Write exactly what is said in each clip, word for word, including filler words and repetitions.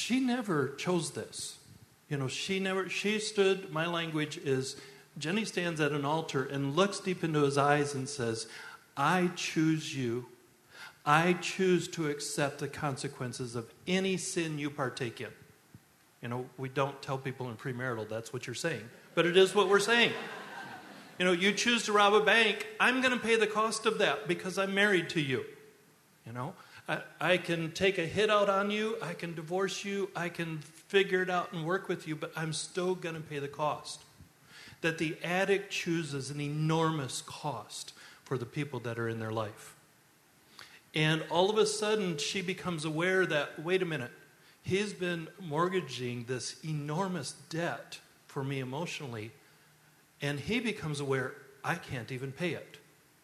she never chose this. You know, she never, she stood, my language is, Jenny stands at an altar and looks deep into his eyes and says, I choose you. I choose to accept the consequences of any sin you partake in. You know, we don't tell people in premarital that's what you're saying, but it is what we're saying. You know, you choose to rob a bank, I'm going to pay the cost of that because I'm married to you. You know, I, I can take a hit out on you, I can divorce you, I can figure it out and work with you, but I'm still going to pay the cost. That the addict chooses an enormous cost for the people that are in their life. And all of a sudden, she becomes aware that, wait a minute, he's been mortgaging this enormous debt for me emotionally, and he becomes aware, I can't even pay it.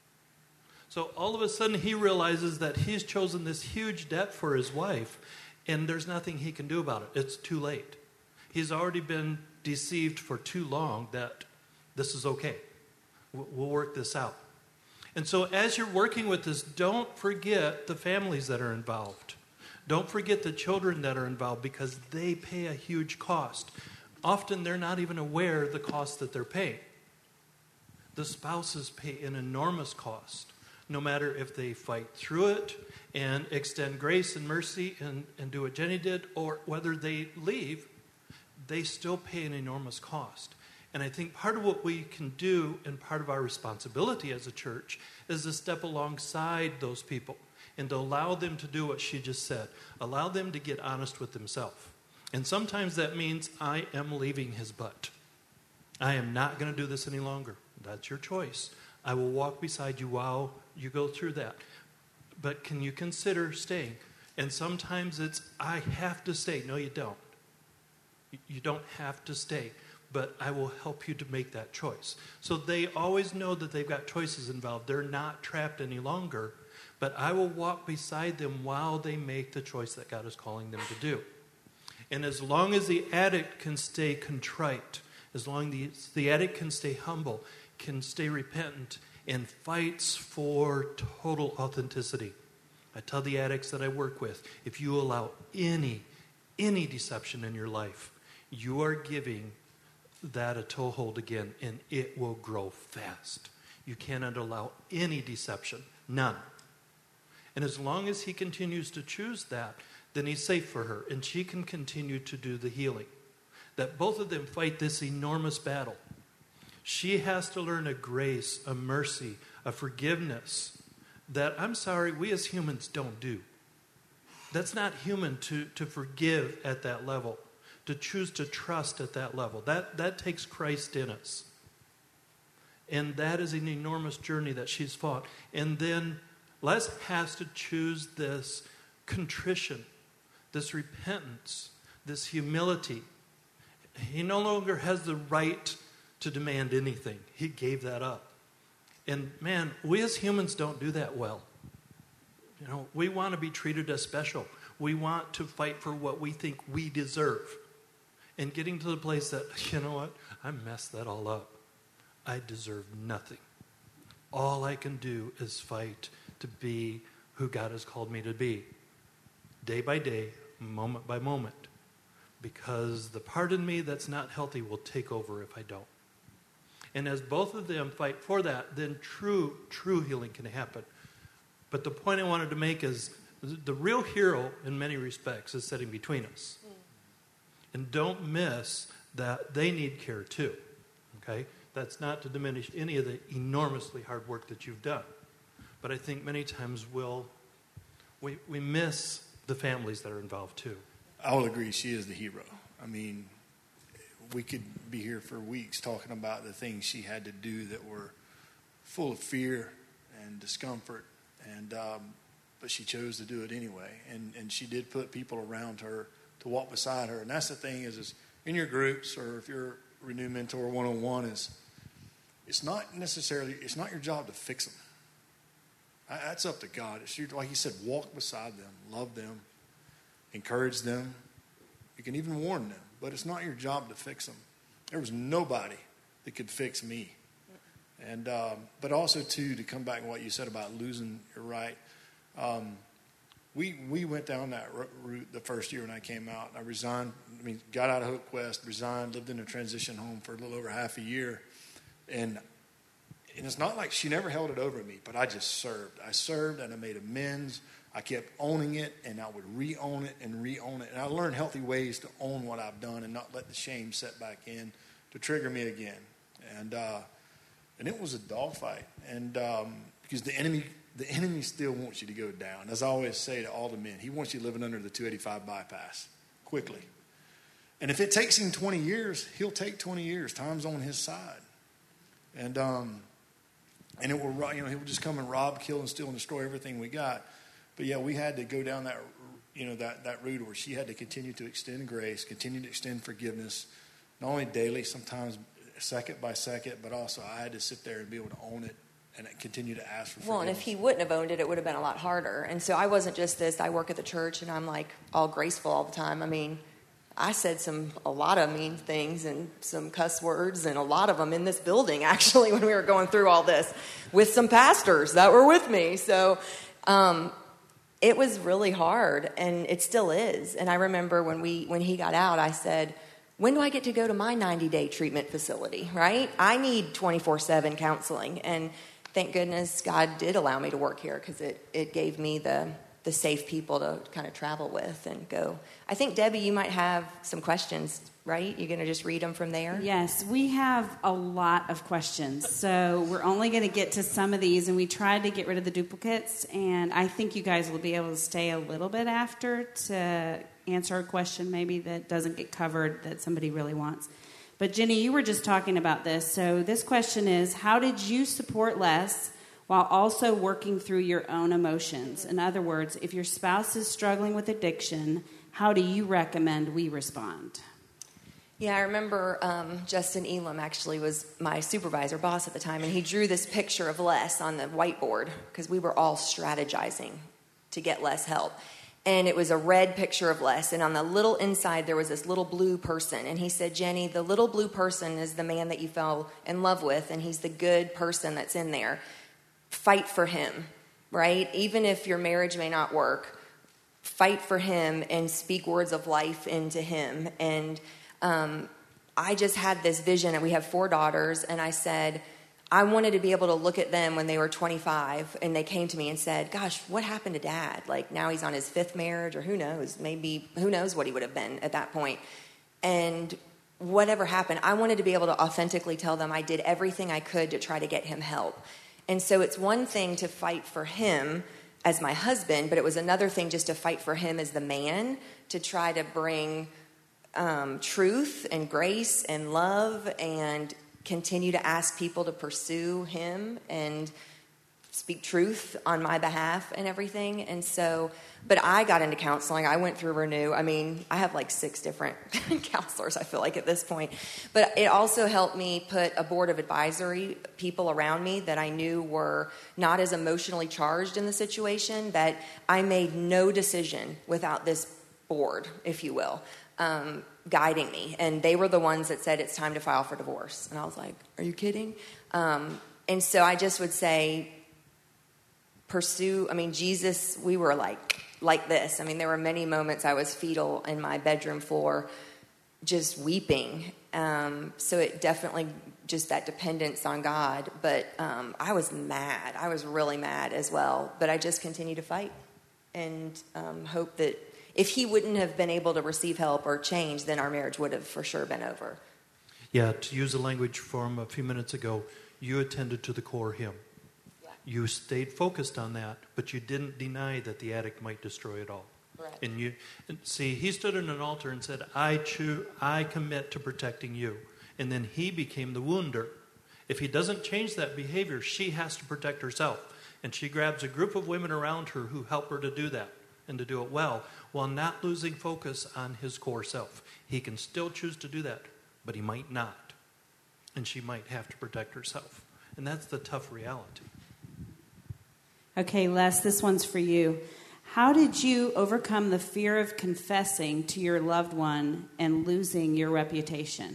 So all of a sudden, he realizes that he's chosen this huge debt for his wife, and there's nothing he can do about it. It's too late. He's already been deceived for too long that this is okay. We'll work this out. And so as you're working with this, don't forget the families that are involved. Don't forget the children that are involved because they pay a huge cost. Often they're not even aware of the cost that they're paying. The spouses pay an enormous cost, no matter if they fight through it and extend grace and mercy and, and do what Jenny did, or whether they leave, they still pay an enormous cost. And I think part of what we can do and part of our responsibility as a church is to step alongside those people and to allow them to do what she just said. Allow them to get honest with themselves. And sometimes that means I am leaving his butt. I am not going to do this any longer. That's your choice. I will walk beside you while you go through that. But can you consider staying? And sometimes it's, I have to stay. No, you don't. You don't have to stay. But I will help you to make that choice. So they always know that they've got choices involved. They're not trapped any longer. But I will walk beside them while they make the choice that God is calling them to do. And as long as the addict can stay contrite, as long as the, the addict can stay humble, can stay repentant, and fights for total authenticity. I tell the addicts that I work with, if you allow any, any deception in your life, you are giving that a toehold again, and it will grow fast. You cannot allow any deception, none. And as long as he continues to choose that, then he's safe for her, and she can continue to do the healing. That both of them fight this enormous battle. She has to learn a grace, a mercy, a forgiveness that, I'm sorry, we as humans don't do. That's not human to, to forgive at that level. To choose to trust at that level. That, that takes Christ in us. And that is an enormous journey that she's fought. And then Les has to choose this contrition, this repentance, this humility. He no longer has the right to demand anything. He gave that up. And man, we as humans don't do that well. You know, we want to be treated as special. We want to fight for what we think we deserve. And getting to the place that, you know what, I messed that all up. I deserve nothing. All I can do is fight to be who God has called me to be. Day by day, moment by moment. Because the part in me that's not healthy will take over if I don't. And as both of them fight for that, then true, true healing can happen. But the point I wanted to make is the real hero, in many respects, is sitting between us. And don't miss that they need care too, okay? That's not to diminish any of the enormously hard work that you've done. But I think many times we'll, we, we miss the families that are involved too. I will agree, she is the hero. I mean, we could be here for weeks talking about the things she had to do that were full of fear and discomfort, and um, but she chose to do it anyway. And, and she did put people around her to walk beside her. And that's the thing is, is in your groups, or if you're Renew Mentor one-on-one, is it's not necessarily, it's not your job to fix them. That's up to God. It's your, like you said, walk beside them, love them, encourage them. You can even warn them, but it's not your job to fix them. There was nobody that could fix me. And um, but also, too, to come back to what you said about losing your right, um, we we went down that route the first year when I came out. I resigned. I mean, got out of Hope Quest, resigned, lived in a transition home for a little over half a year, and and it's not like she never held it over me, but I just served. I served and I made amends. I kept owning it, and I would re-own it and re-own it. And I learned healthy ways to own what I've done and not let the shame set back in to trigger me again. And uh, and it was a dogfight, and um, because the enemy the enemy still wants you to go down. As I always say to all the men, he wants you living under the two eighty-five bypass quickly. And if it takes him twenty years, he'll take twenty years. Time's on his side. And um, and it will, you know, he will just come and rob, kill, and steal and destroy everything we got. But yeah, we had to go down that, you know, that, that route where she had to continue to extend grace, continue to extend forgiveness, not only daily, sometimes second by second, but also I had to sit there and be able to own it and continue to ask for forgiveness. Well, and if he wouldn't have owned it, it would have been a lot harder. And so I wasn't just this, I work at the church and I'm like all graceful all the time. I mean, I said some a lot of mean things and some cuss words and a lot of them in this building, actually, when we were going through all this with some pastors that were with me. So um, it was really hard, and it still is. And I remember when we when he got out, I said, when do I get to go to my ninety-day treatment facility, right? I need twenty-four seven counseling. And thank goodness God did allow me to work here because it, it gave me the... the safe people to kind of travel with and go. I think, Debbie, you might have some questions, right? You're going to just read them from there? Yes, we have a lot of questions. So we're only going to get to some of these, and we tried to get rid of the duplicates, and I think you guys will be able to stay a little bit after to answer a question maybe that doesn't get covered that somebody really wants. But, Jenny, you were just talking about this. So this question is, how did you support Les while also working through your own emotions? In other words, if your spouse is struggling with addiction, how do you recommend we respond? Yeah, I remember um, Justin Elam actually was my supervisor, boss at the time, and he drew this picture of Les on the whiteboard because we were all strategizing to get Les help. And it was a red picture of Les, and on the little inside there was this little blue person. And he said, Jenny, the little blue person is the man that you fell in love with, and he's the good person that's in there. Fight for him, right? Even if your marriage may not work, fight for him and speak words of life into him. And um, I just had this vision, and we have four daughters, and I said, I wanted to be able to look at them when they were twenty-five, and they came to me and said, gosh, what happened to Dad? Like, now he's on his fifth marriage, or who knows, maybe, who knows what he would have been at that point. And whatever happened, I wanted to be able to authentically tell them I did everything I could to try to get him help. And so it's one thing to fight for him as my husband, but it was another thing just to fight for him as the man, to try to bring um, truth and grace and love and continue to ask people to pursue him and speak truth on my behalf and everything. And so, but I got into counseling. I went through Renew. I mean, I have like six different counselors, I feel like, at this point. But it also helped me put a board of advisory people around me that I knew were not as emotionally charged in the situation, that I made no decision without this board, if you will, um, guiding me. And they were the ones that said it's time to file for divorce. And I was like, are you kidding? Um, and so I just would say, pursue, I mean, Jesus, we were like, like this. I mean, there were many moments I was fetal in my bedroom floor, just weeping. Um, so it definitely just that dependence on God. But um, I was mad. I was really mad as well. But I just continued to fight and um, hope that if he wouldn't have been able to receive help or change, then our marriage would have for sure been over. Yeah, to use the language from a few minutes ago, you attended to the core him. You stayed focused on that, but you didn't deny that the addict might destroy it all. Right. And you and see, he stood in an altar and said, I choose, I commit to protecting you. And then he became the wounder. If he doesn't change that behavior, she has to protect herself. And she grabs a group of women around her who help her to do that and to do it well, while not losing focus on his core self. He can still choose to do that, but he might not. And she might have to protect herself. And that's the tough reality. Okay, Les, this one's for you. How did you overcome the fear of confessing to your loved one and losing your reputation?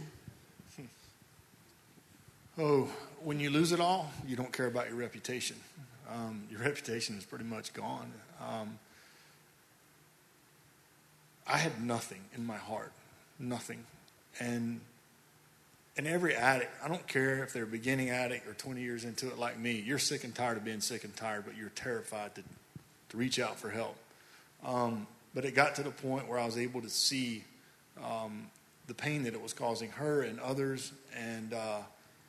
Oh, when you lose it all, you don't care about your reputation. Um, your reputation is pretty much gone. Um, I had nothing in my heart, nothing. And and every addict, I don't care if they're a beginning addict or twenty years into it like me, you're sick and tired of being sick and tired, but you're terrified to, to reach out for help. Um, but it got to the point where I was able to see um, the pain that it was causing her and others, and uh,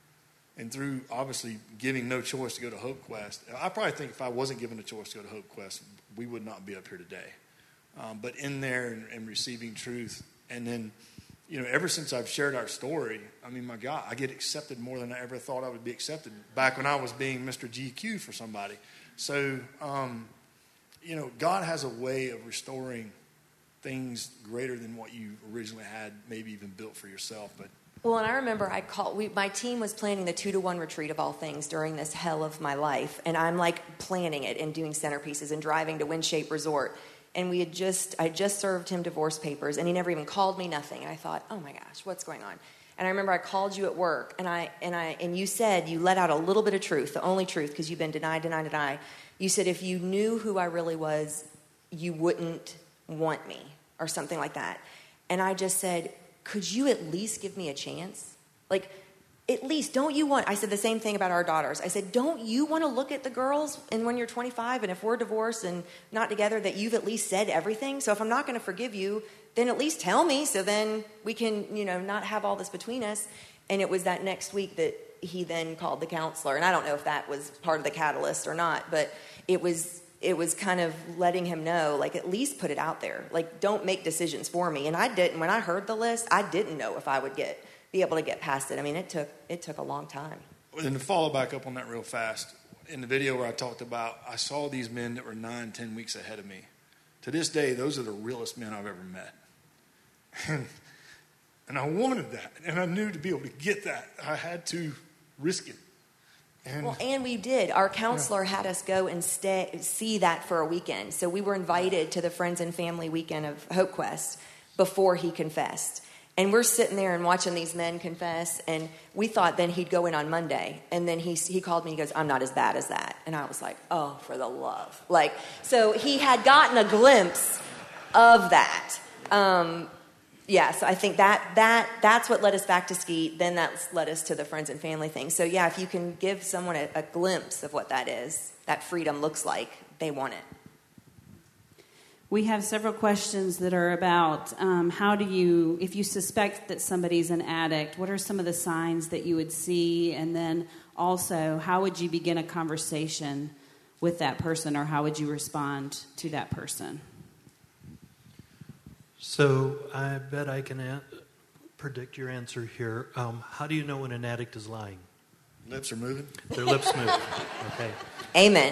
and through obviously giving no choice to go to Hope Quest. I probably think if I wasn't given a choice to go to Hope Quest, we would not be up here today. Um, but in there and, and receiving truth, and then, you know, ever since I've shared our story, I mean, my God, I get accepted more than I ever thought I would be accepted back when I was being Mister G Q for somebody. So, um, you know, God has a way of restoring things greater than what you originally had, maybe even built for yourself. But well, and I remember I called, we, my team was planning the two to one retreat of all things during this hell of my life. And I'm like planning it and doing centerpieces and driving to Windshape Resort. And we had just, I just served him divorce papers, and he never even called me, nothing. And I thought, oh my gosh, what's going on? And I remember I called you at work, and I and I and you said, you let out a little bit of truth, the only truth, because you've been denied, denied, denied. You said if you knew who I really was, you wouldn't want me, or something like that. And I just said, could you at least give me a chance? Like, at least, don't you want, I said the same thing about our daughters. I said, don't you want to look at the girls and when you're twenty-five and if we're divorced and not together that you've at least said everything? So if I'm not going to forgive you, then at least tell me so then we can, you know, not have all this between us. And it was that next week that he then called the counselor. And I don't know if that was part of the catalyst or not, but it was it was kind of letting him know, like, at least put it out there. Like, don't make decisions for me. And I didn't. When I heard the list, I didn't know if I would get be able to get past it. I mean, it took it took a long time. And to follow back up on that real fast, in the video where I talked about, I saw these men that were nine, ten weeks ahead of me. To this day, those are the realest men I've ever met. And, and I wanted that. And I knew to be able to get that, I had to risk it. And, well, and we did. Our counselor yeah. had us go and stay, see that for a weekend. So we were invited to the Friends and Family weekend of Hope Quest before he confessed. And we're sitting there and watching these men confess, and we thought then he'd go in on Monday. And then he he called me, he goes, I'm not as bad as that. And I was like, oh, for the love. Like, so he had gotten a glimpse of that. Um, yeah, so I think that that that's what led us back to Skeet. Then that's led us to the Friends and Family thing. So, yeah, if you can give someone a, a glimpse of what that is, that freedom looks like, they want it. We have several questions that are about um, how do you, if you suspect that somebody's an addict, what are some of the signs that you would see? And then also, how would you begin a conversation with that person, or how would you respond to that person? So I bet I can a- predict your answer here. Um, how do you know when an addict is lying? Lips are moving. Their lips move. Okay. Amen.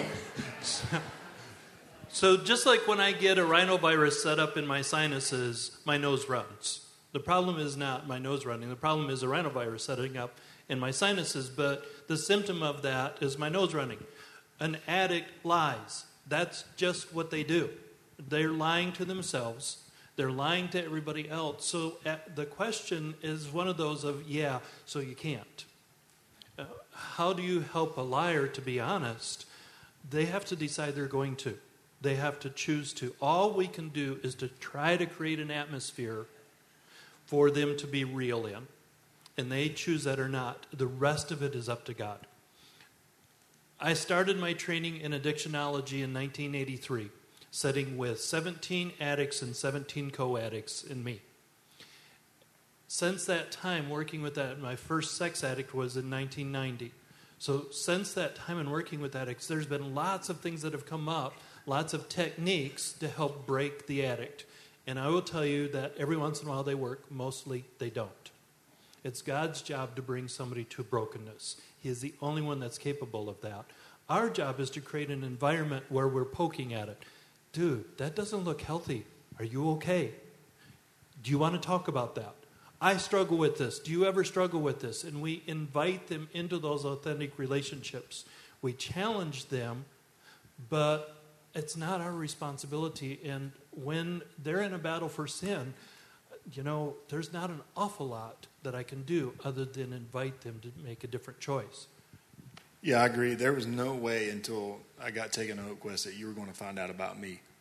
So just like when I get a rhinovirus set up in my sinuses, my nose runs. The problem is not my nose running. The problem is a rhinovirus setting up in my sinuses. But the symptom of that is my nose running. An addict lies. That's just what they do. They're lying to themselves. They're lying to everybody else. So uh, the question is one of those of, yeah, so you can't. Uh, how do you help a liar to be honest? They have to decide they're going to. They have to choose to. All we can do is to try to create an atmosphere for them to be real in. And they choose that or not. The rest of it is up to God. I started my training in addictionology in nineteen eighty-three, sitting with seventeen addicts and seventeen co-addicts and me. Since that time, working with that, my first sex addict was in nineteen ninety. So since that time and working with addicts, there's been lots of things that have come up, lots of techniques to help break the addict. And I will tell you that every once in a while they work, mostly they don't. It's God's job to bring somebody to brokenness. He is the only one that's capable of that. Our job is to create an environment where we're poking at it. Dude, that doesn't look healthy. Are you okay? Do you want to talk about that? I struggle with this. Do you ever struggle with this? And we invite them into those authentic relationships. We challenge them, but it's not our responsibility. And when they're in a battle for sin, you know, there's not an awful lot that I can do other than invite them to make a different choice. Yeah, I agree. There was no way until I got taken to Hope Quest that you were going to find out about me.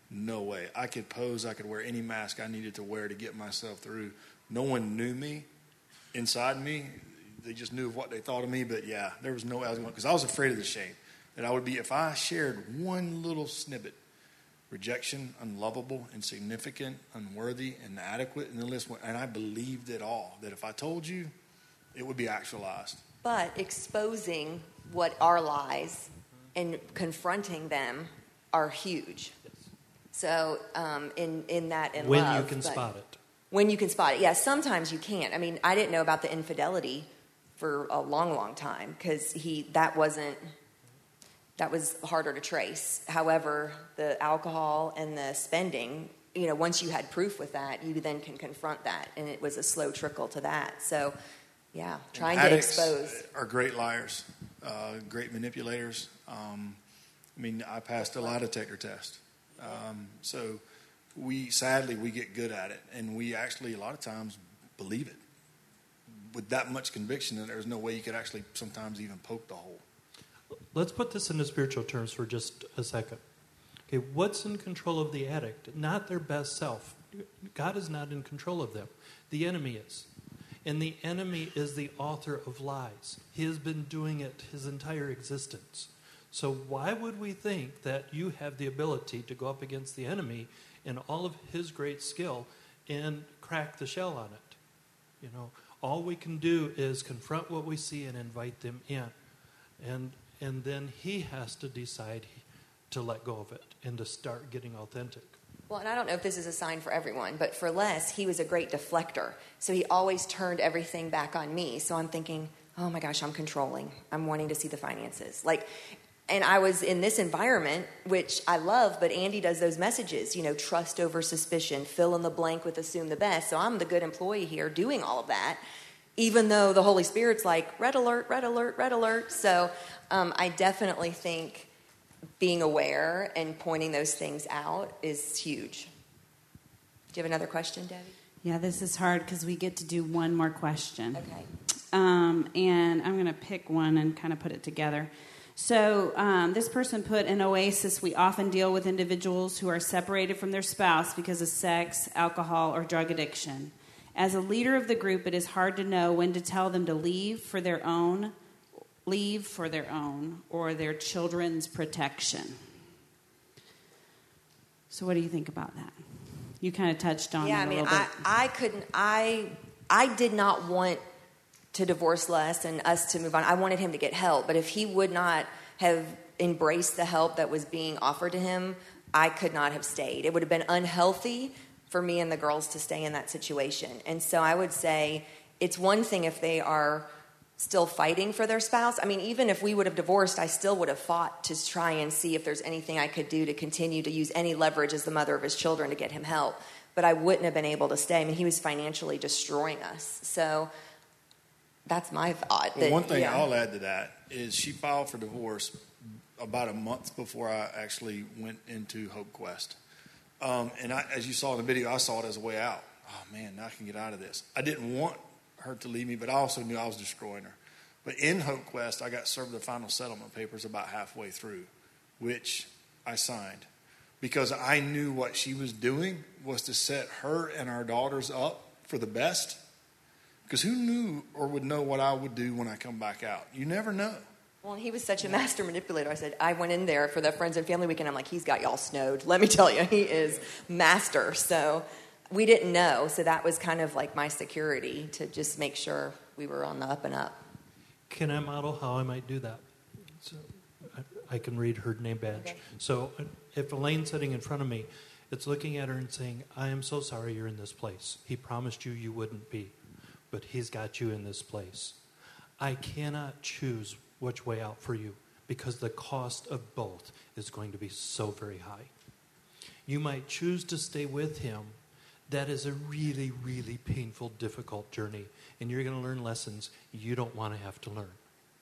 No way. I could pose. I could wear any mask I needed to wear to get myself through. No one knew me inside me. They just knew what they thought of me. But, yeah, there was no way I was going, because I was afraid of the shame that I would be if I shared one little snippet. Rejection, unlovable, insignificant, unworthy, inadequate, and the list went. And I believed it all, that if I told you, it would be actualized. But exposing what are lies and confronting them are huge. So um, in, in that in when love. you can spot it. When you can spot it. Yeah, sometimes you can't. I mean, I didn't know about the infidelity for a long, long time because he that wasn't... That was harder to trace. However, the alcohol and the spending, you know, once you had proof with that, you then can confront that. And it was a slow trickle to that. So, yeah, trying to expose. Are great liars, uh, great manipulators. Um, I mean, I passed a lie detector test. Um, so we, sadly, we get good at it. And we actually, a lot of times, believe it with that much conviction that there's no way you could actually sometimes even poke the hole. Let's put this into spiritual terms for just a second. Okay, what's in control of the addict? Not their best self. God is not in control of them. The enemy is. And the enemy is the author of lies. He has been doing it his entire existence. So why would we think that you have the ability to go up against the enemy in all of his great skill and crack the shell on it? You know, all we can do is confront what we see and invite them in. And And then he has to decide to let go of it and to start getting authentic. Well, and I don't know if this is a sign for everyone, but for Les, he was a great deflector. So he always turned everything back on me. So I'm thinking, oh my gosh, I'm controlling. I'm wanting to see the finances. Like, and I was in this environment, which I love, but Andy does those messages, you know, trust over suspicion, fill in the blank with assume the best. So I'm the good employee here doing all of that, even though the Holy Spirit's like, red alert, red alert, red alert. So um, I definitely think being aware and pointing those things out is huge. Do you have another question, Debbie? Yeah, this is hard because we get to do one more question. Okay. Um, and I'm going to pick one and kind of put it together. So um, this person put, in Oasis, we often deal with individuals who are separated from their spouse because of sex, alcohol, or drug addiction. As a leader of the group, it is hard to know when to tell them to leave for their own, leave for their own, or their children's protection. So what do you think about that? You kind of touched on yeah, it I a mean, little I, bit. I couldn't, I, I did not want to divorce Les and us to move on. I wanted him to get help, but if he would not have embraced the help that was being offered to him, I could not have stayed. It would have been unhealthy for me and the girls to stay in that situation. And so I would say it's one thing if they are still fighting for their spouse. I mean, even if we would have divorced, I still would have fought to try and see if there's anything I could do to continue to use any leverage as the mother of his children to get him help. But I wouldn't have been able to stay. I mean, he was financially destroying us. So that's my thought. Well, that, one thing yeah. I'll add to that is she filed for divorce about a month before I actually went into Hope Quest. Um, and I, as you saw in the video, I saw it as a way out. Oh, man, now I can get out of this. I didn't want her to leave me, but I also knew I was destroying her. But in Hope Quest, I got served the final settlement papers about halfway through, which I signed. Because I knew what she was doing was to set her and our daughters up for the best. Because who knew or would know what I would do when I come back out? You never know. Well, and he was such a master manipulator. I said, I went in there for the Friends and Family Weekend. I'm like, he's got y'all snowed. Let me tell you, he is master. So we didn't know. So that was kind of like my security to just make sure we were on the up and up. Can I model how I might do that? So I, I can read her name badge. Okay. So if Elaine's sitting in front of me, it's looking at her and saying, I am so sorry you're in this place. He promised you you wouldn't be, but he's got you in this place. I cannot choose which way out for you because the cost of both is going to be so very high. You might choose to stay with him. That is a really, really painful, difficult journey, and you're going to learn lessons you don't want to have to learn.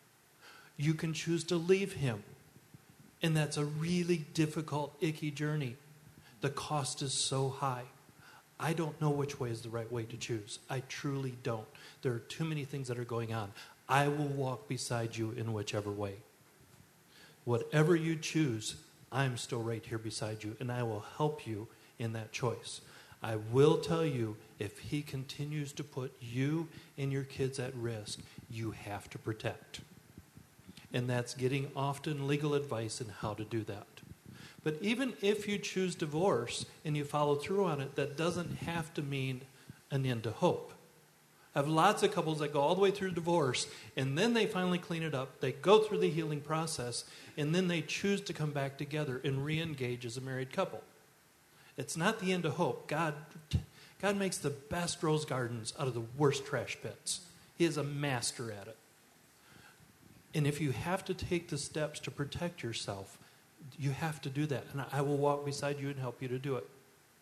You can choose to leave him, and that's a really difficult, icky journey. The cost is so high. I don't know which way is the right way to choose. I truly don't. There are too many things that are going on. I will walk beside you in whichever way. Whatever you choose, I'm still right here beside you, and I will help you in that choice. I will tell you, if he continues to put you and your kids at risk, you have to protect. And that's getting often legal advice on how to do that. But even if you choose divorce and you follow through on it, that doesn't have to mean an end to hope. I have lots of couples that go all the way through divorce, and then they finally clean it up. They go through the healing process, and then they choose to come back together and re-engage as a married couple. It's not the end of hope. God, God makes the best rose gardens out of the worst trash pits. He is a master at it. And if you have to take the steps to protect yourself, you have to do that. And I will walk beside you and help you to do it.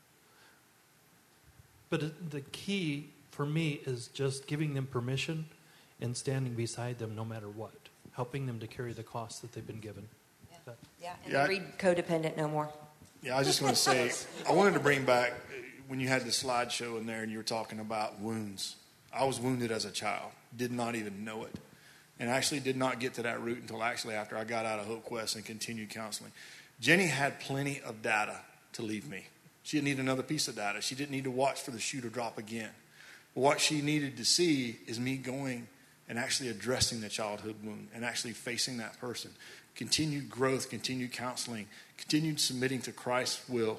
But the key for me is just giving them permission and standing beside them no matter what, helping them to carry the cost that they've been given. Yeah, that, yeah. and yeah, read Codependent no more. Yeah, I was just going to say, I wanted to bring back when you had the slideshow in there and you were talking about wounds. I was wounded as a child, did not even know it, and actually did not get to that root until actually after I got out of Hope Quest and continued counseling. Jenny had plenty of data to leave me. She didn't need another piece of data. She didn't need to watch for the shoe to drop again. But what she needed to see is me going and actually addressing the childhood wound and actually facing that person. Continued growth, continued counseling, continued submitting to Christ's will.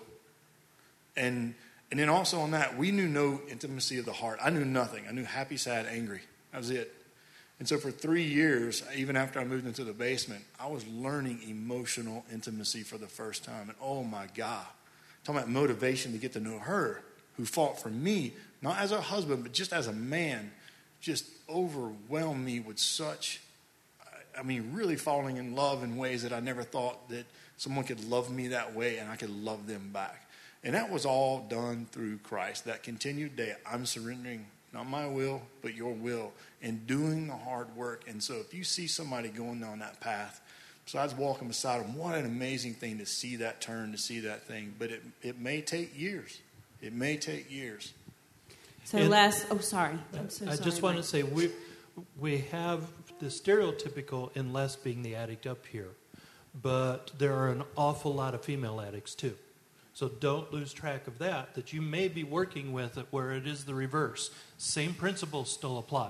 And and then also on that, we knew no intimacy of the heart. I knew nothing. I knew happy, sad, angry. That was it. And so for three years, even after I moved into the basement, I was learning emotional intimacy for the first time. And oh my God, talking about motivation to get to know her, who fought for me, not as a husband, but just as a man, just overwhelmed me with such, I mean, really falling in love in ways that I never thought that someone could love me that way and I could love them back. And that was all done through Christ. That continued day, I'm surrendering, not my will, but your will, and doing the hard work. And so if you see somebody going down that path, besides walking beside them, what an amazing thing to see that turn, to see that thing. But it, it may take years. It may take years. So and Les, oh, sorry. I'm so I sorry. just want Mike. to say we we have the stereotypical in Les being the addict up here, but there are an awful lot of female addicts too. So don't lose track of that, that you may be working with it where it is the reverse. Same principles still apply.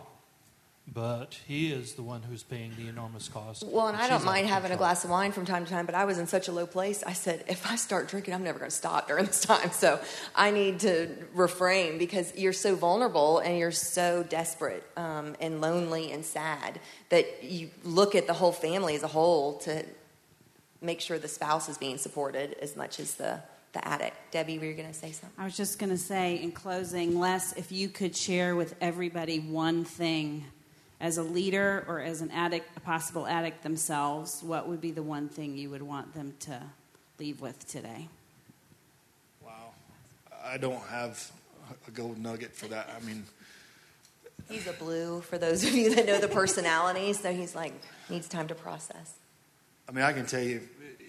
But he is the one who's paying the enormous cost. Well, and I She's don't out mind of having a control. glass of wine from time to time, but I was in such a low place. I said, if I start drinking, I'm never going to stop during this time. So I need to refrain because you're so vulnerable and you're so desperate um, and lonely and sad that you look at the whole family as a whole to make sure the spouse is being supported as much as the, the addict. Debbie, were you going to say something? I was just going to say in closing, Les, if you could share with everybody one thing as a leader or as an addict, a possible addict themselves, what would be the one thing you would want them to leave with today? Wow. I don't have a gold nugget for that. I mean, He's a blue, for those of you that know the personality, so he's like, needs time to process. I mean, I can tell you,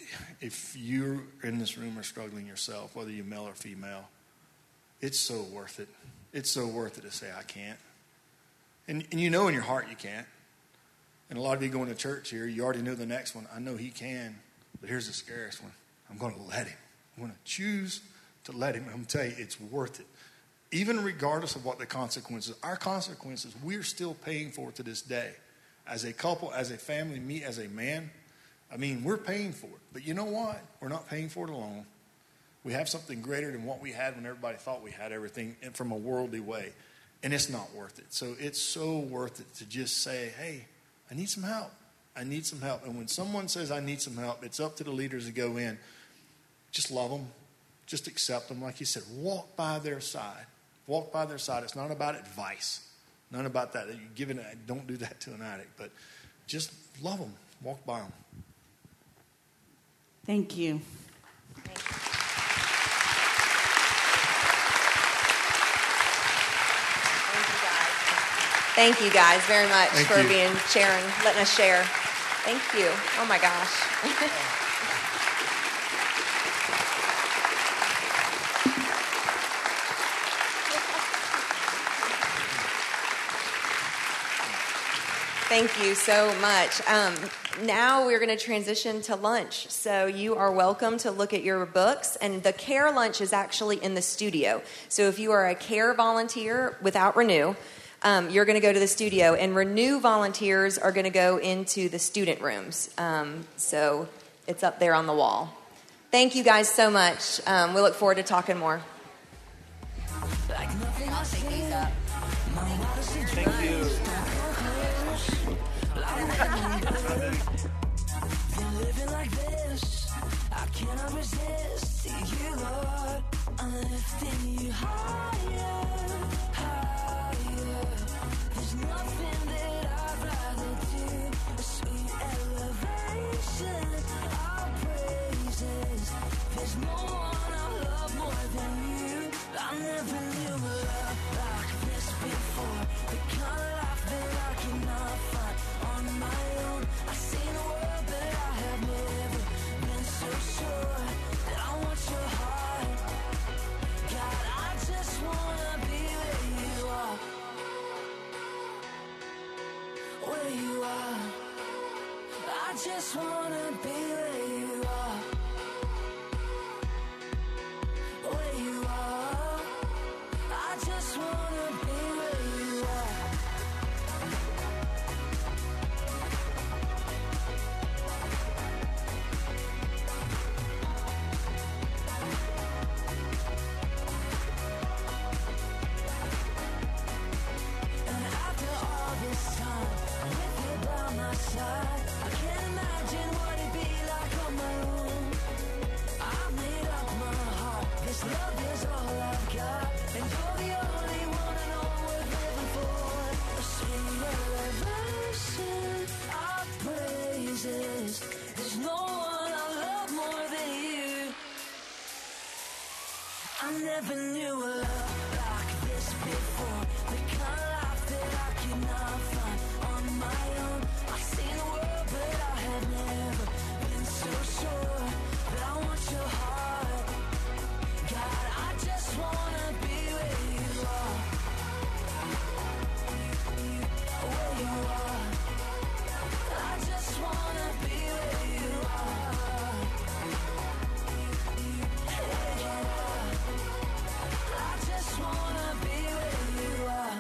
if you in this room are struggling yourself, whether you're male or female, it's so worth it. It's so worth it to say, I can't. And, and you know in your heart you can't. And a lot of you going to church here, you already know the next one. I know he can, but here's the scariest one. I'm going to let him. I'm going to choose to let him. I'm going to tell you, it's worth it. Even regardless of what the consequences, our consequences, we're still paying for to this day. As a couple, as a family, me as a man, I mean, we're paying for it. But you know what? We're not paying for it alone. We have something greater than what we had when everybody thought we had everything from a worldly way. And it's not worth it. So it's so worth it to just say, hey, I need some help. I need some help. And when someone says I need some help, it's up to the leaders to go in. Just love them. Just accept them. Like you said, walk by their side. Walk by their side. It's not about advice. None about that. You give it, don't do that to an addict. But just love them. Walk by them. Thank you. Thank you. Thank you guys very much Thank for you. being sharing, letting us share. Thank you. Oh my gosh. Thank you so much. Um, now we're going to transition to lunch. So you are welcome to look at your books. And the care lunch is actually in the studio. So if you are a care volunteer without Renew, um, you're going to go to the studio. And Renew volunteers are going to go into the student rooms. Um, so it's up there on the wall. Thank you guys so much. Um, we look forward to talking more. I'll take these up. Thank you. Living like this, I cannot resist you, Lord. I'm lifting you higher, higher. There's nothing that I'd rather do. A sweet elevation of praises. There's no one I love more than you. I never knew a love like this before. The kind of life that I cannot find on my own. I've seen the world, but I have never been so sure that I want your heart. God, I just wanna be where you are, where you are. I just wanna be where you are, where you are. I just wanna be where you are. And after all this time, with you by my side, I can't imagine what it'd be like on my own. I made up my heart, this love is all I've got, and you're the only one I know worth living for. A sweet elevation of praises. There's no one I love more than you. I never knew a love like this before. The kind of life that I cannot find on my own. I've seen the world, but I have never been so sure that I want your heart. God, I just wanna be where you are, where you are. I just wanna be where you are, where you are. I just wanna be where you are.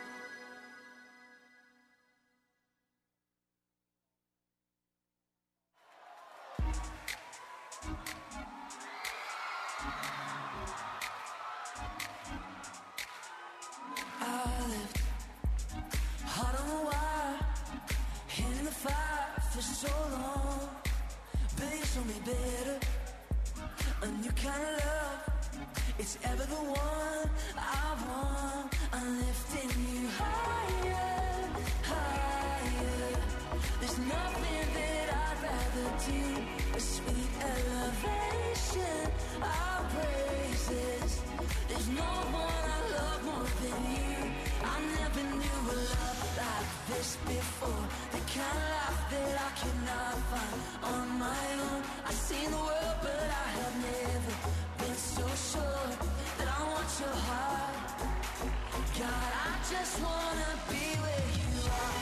I lived hard on the wire, in the fire for so long. But you showed me better, a new kind of love. It's ever the one I want. I'm lifting you higher, higher. There's nothing that I'd rather do. A sweet elevation of praises. There's no one I love more than you. I never knew a love like this before. The kind of life that I cannot find on my own. I've seen the world, but I have never been so sure that I want your heart. God, I just wanna be where you are.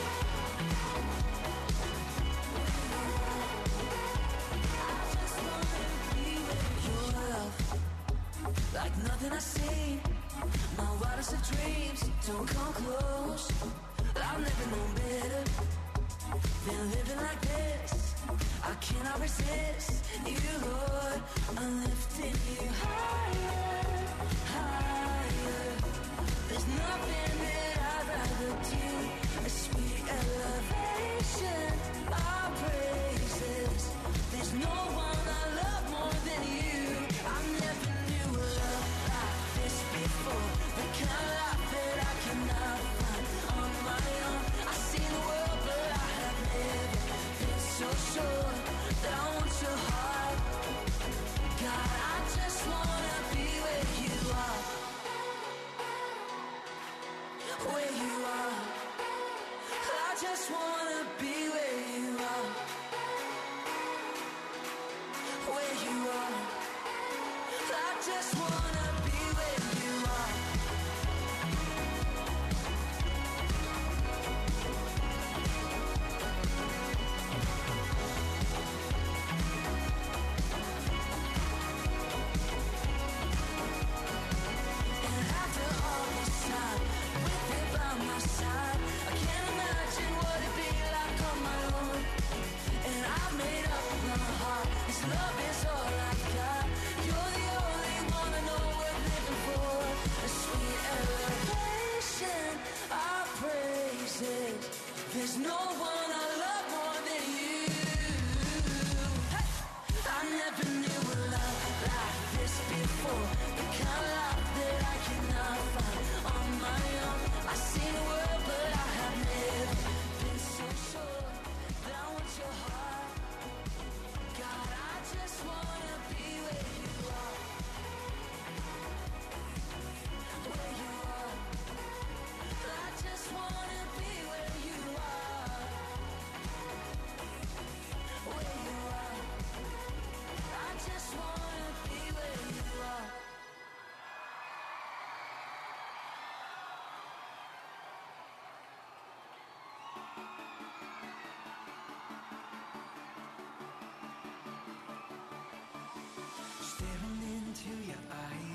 I just wanna be where your love, like nothing I've seen. My wildest of dreams don't come close. I've never known better than living like this. I cannot resist you, Lord. I'm lifting you higher, higher. There's nothing that I'd rather do. A sweet elevation of praises. There's no one I love more than you. I never knew a love like this before. The kind of life that I cannot find on my own. I've seen the world, but I have never been so sure that I want your heart. God, I just wanna be where you are, where you are. I just wanna be where you are, where you are. I just wanna be where you are.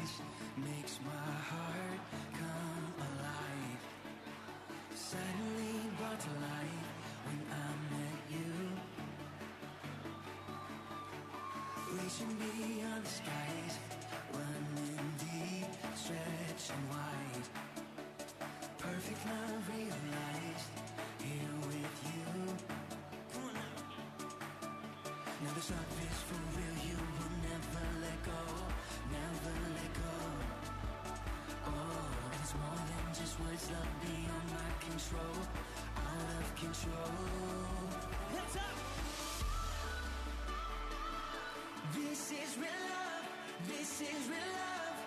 skies makes my heart come alive. Suddenly brought to life when I met you. Reaching beyond the skies, running deep, stretching wide. Perfect love realized here with you. Come on now. Now this love is for real. You will never let go, never let go. Oh, and it's more than just words. Love beyond my control, out of control. Hands up. This is real love. This is real love.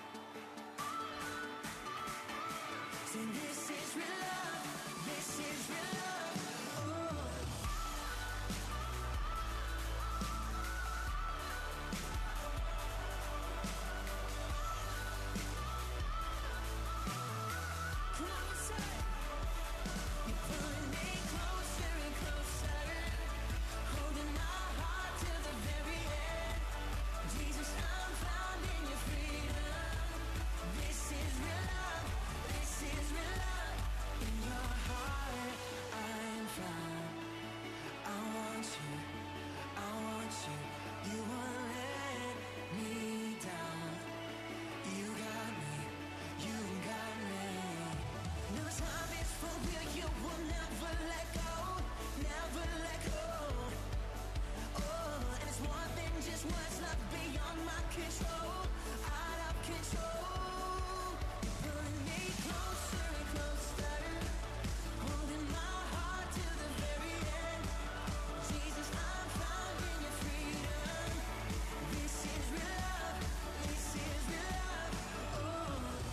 Say this is real love. This is real love. Oh. Come on, say. You're pulling me closer and closer, holding my heart till the very end. Jesus, I'm found in your freedom. This is real love. This is real love. In your heart, I'm found. I want you. I want you. You won't let me down. You got me. You got me. No time is for real. You will never let go. Never let go. Oh, and it's more than just words. Love beyond my control. Out of control. You're pulling me closer and closer, holding my heart till the very end. Jesus, I'm found in your freedom. This is real love. This is real love. Oh.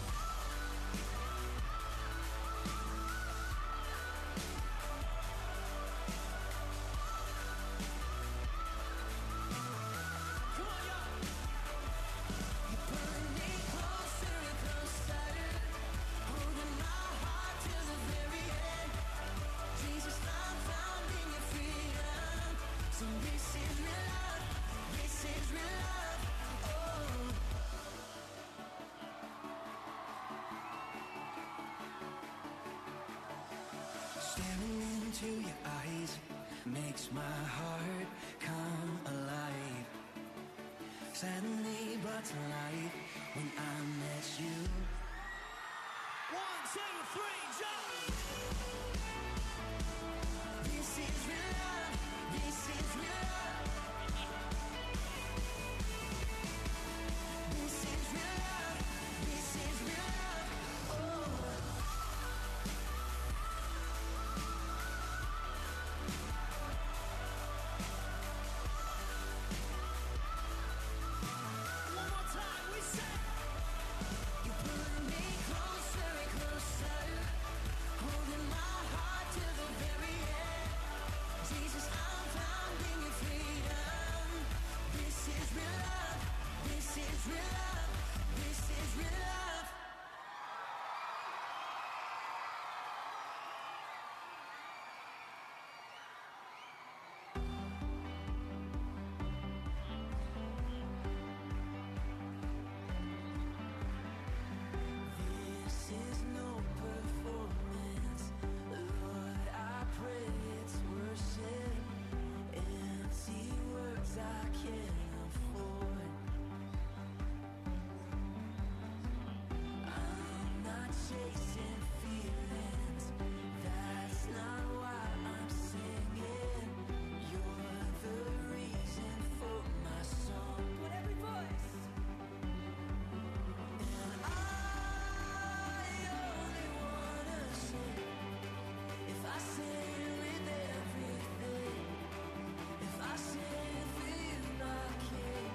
Come on, y'all. You're pulling me closer and closer, holding my heart till the very end. Jesus, I'm found in your freedom. So this is real love. This is real love. Oh. Staring into your eyes makes my heart come alive. Suddenly brought to life when I met you. One, two, three, jump! This is real love. This is real love. This is real love. This is real love. Oh. One more time, we say. You're pulling me closer and closer, holding my heart till the very end. Jesus, I'm found in your freedom. This is real love. This is real love. This is real love. This is no performance, Lord, I pray it's worship. Empty words I can't afford. I'm not chasing feelings, that's not why I'm singing. You're the reason for my song. With every voice. And I only wanna sing if I sing with everything. If I sing for you, my King.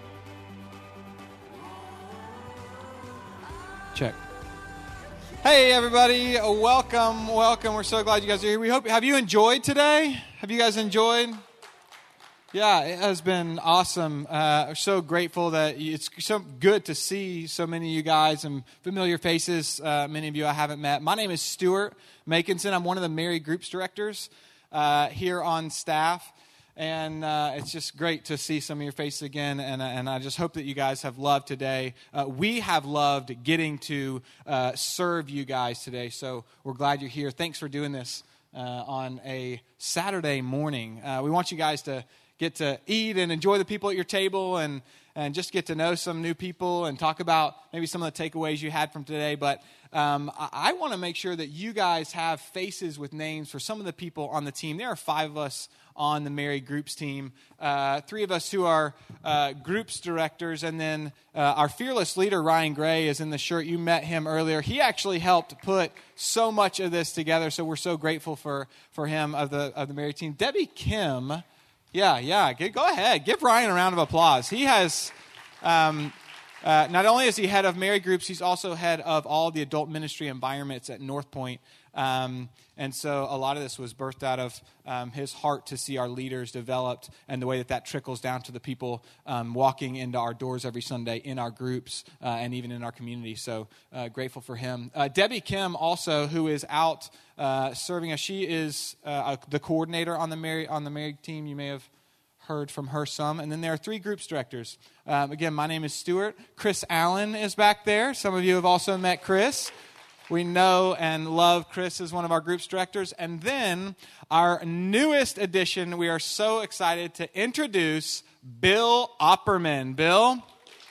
Check. Hey everybody, welcome, welcome. We're so glad you guys are here. We hope. Have you enjoyed today? Have you guys enjoyed? Yeah, it has been awesome. Uh, we're so grateful that you, it's so good to see so many of you guys and familiar faces. Uh, many of you I haven't met. My name is Stuart Makinson. I'm one of the Mary Groups directors uh, here on staff. And uh, it's just great to see some of your faces again, and, and I just hope that you guys have loved today. Uh, we have loved getting to uh, serve you guys today, so we're glad you're here. Thanks for doing this uh, on a Saturday morning. Uh, we want you guys to get to eat and enjoy the people at your table and, and just get to know some new people and talk about maybe some of the takeaways you had from today. But um, I, I want to make sure that you guys have faces with names for some of the people on the team. There are five of us on the Mary Groups team, uh, three of us who are uh, groups directors, and then uh, our fearless leader, Ryan Gray, is in the shirt. You met him earlier. He actually helped put so much of this together, so we're so grateful for, for him of the of the Mary team. Debbie Kim, yeah, yeah, go ahead. Give Ryan a round of applause. He has... Um, Uh, not only is he head of Mary Groups, he's also head of all the adult ministry environments at North Point. Um, and so a lot of this was birthed out of um, his heart to see our leaders developed and the way that that trickles down to the people um, walking into our doors every Sunday in our groups uh, and even in our community. So uh, grateful for him. Uh, Debbie Kim also, who is out uh, serving us, she is uh, the coordinator on the Mary on the Mary team. You may have heard from her some. And then there are three groups directors. Um, again, my name is Stuart. Chris Allen is back there. Some of you have also met Chris. We know and love Chris as one of our groups directors. And then our newest addition, we are so excited to introduce Bill Opperman. Bill?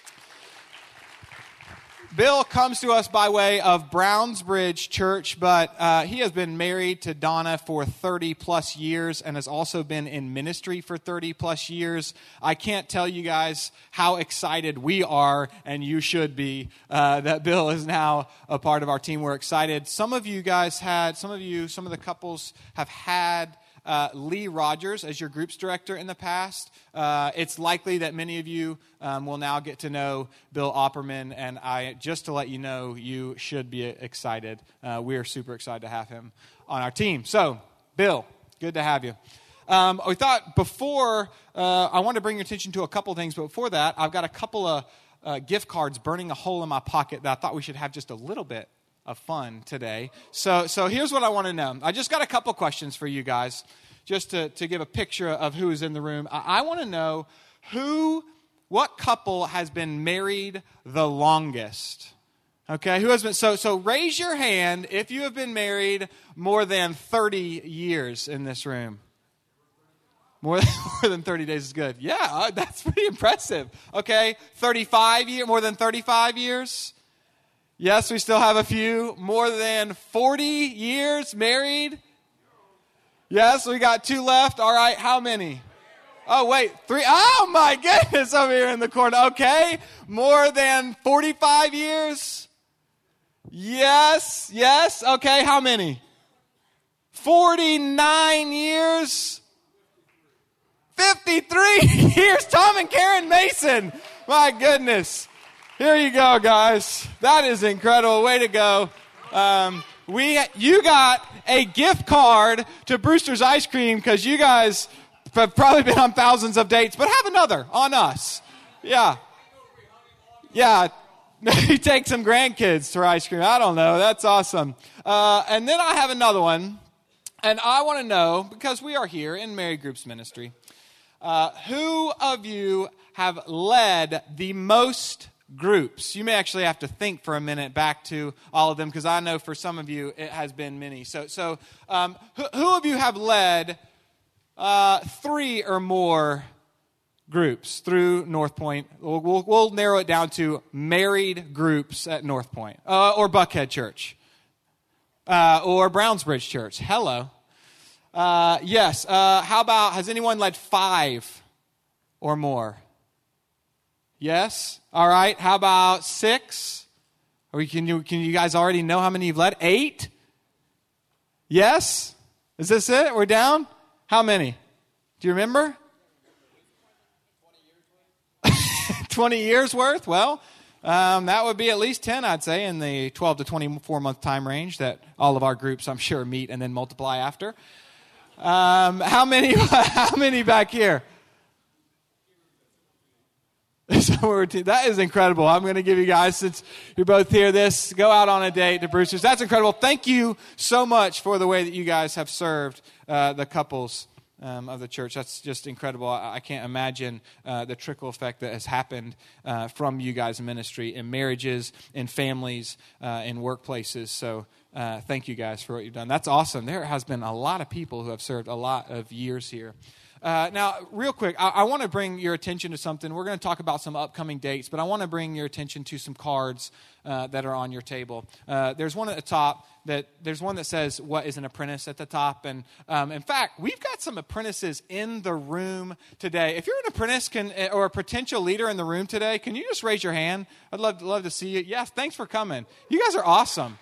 Bill comes to us by way of Brownsbridge Church, but uh, he has been married to Donna for thirty plus years and has also been in ministry for thirty plus years. I can't tell you guys how excited we are, and you should be, uh, that Bill is now a part of our team. We're excited. Some of you guys had, some of you, some of the couples have had Uh, Lee Rogers as your groups director in the past. Uh, it's likely that many of you um, will now get to know Bill Opperman, and I just to let you know, you should be excited. Uh, we are super excited to have him on our team. So, Bill, good to have you. Um, we thought before, uh, I wanted to bring your attention to a couple things, but before that, I've got a couple of uh, gift cards burning a hole in my pocket that I thought we should have just a little bit of fun today. So so here's what I want to know. I just got a couple questions for you guys, just to, to give a picture of who is in the room. I, I want to know who, what couple has been married the longest? Okay, who has been, so so raise your hand if you have been married more than thirty years in this room. More than, more than thirty days is good. Yeah, that's pretty impressive. Okay, thirty-five years, more than thirty-five years? Yes, we still have a few. More than forty years married? Yes, we got two left. All right, how many? Oh, wait, three. Oh, my goodness, over here in the corner. Okay, more than forty-five years? Yes, yes. Okay, how many? forty-nine years? fifty-three years. Tom and Karen Mason. My goodness. Here you go, guys. That is incredible. Way to go. Um, we, you got a gift card to Brewster's Ice Cream because you guys have probably been on thousands of dates, but have another on us. Yeah. Yeah. Maybe take some grandkids to ice cream. I don't know. That's awesome. Uh, and then I have another one, and I want to know, because we are here in Mary Groups Ministry, uh, who of you have led the most groups? You may actually have to think for a minute back to all of them, because I know for some of you it has been many. So, so um, who, who of you have led uh, three or more groups through North Point? We'll, we'll, we'll narrow it down to married groups at North Point, uh, or Buckhead Church, uh, or Brownsbridge Church. Hello. Uh, yes. Uh, how about, has anyone led five or more? Yes. All right. How about six? Or can you can you guys already know how many you've led? Eight? Yes? Is this it? We're down? How many? Do you remember? twenty years worth? Well, um, that would be at least ten, I'd say, in the twelve to twenty-four month time range that all of our groups, I'm sure, meet and then multiply after. Um, how many? How many back here? So we're t- that is incredible. I'm going to give you guys, since you're both here, this. Go out on a date to Brewster's. That's incredible. Thank you so much for the way that you guys have served uh, the couples um, of the church. That's just incredible. I, I can't imagine uh, the trickle effect that has happened uh, from you guys in ministry, in marriages, in families, uh, in workplaces. So uh, thank you guys for what you've done. That's awesome. There has been a lot of people who have served a lot of years here. Uh, now, real quick, I, I want to bring your attention to something. We're going to talk about some upcoming dates, but I want to bring your attention to some cards uh, that are on your table. Uh, there's one at the top that there's one that says, "What is an apprentice?" at the top, and um, in fact, we've got some apprentices in the room today. If you're an apprentice can or a potential leader in the room today, can you just raise your hand? I'd love love to see you. Yes, thanks for coming. You guys are awesome.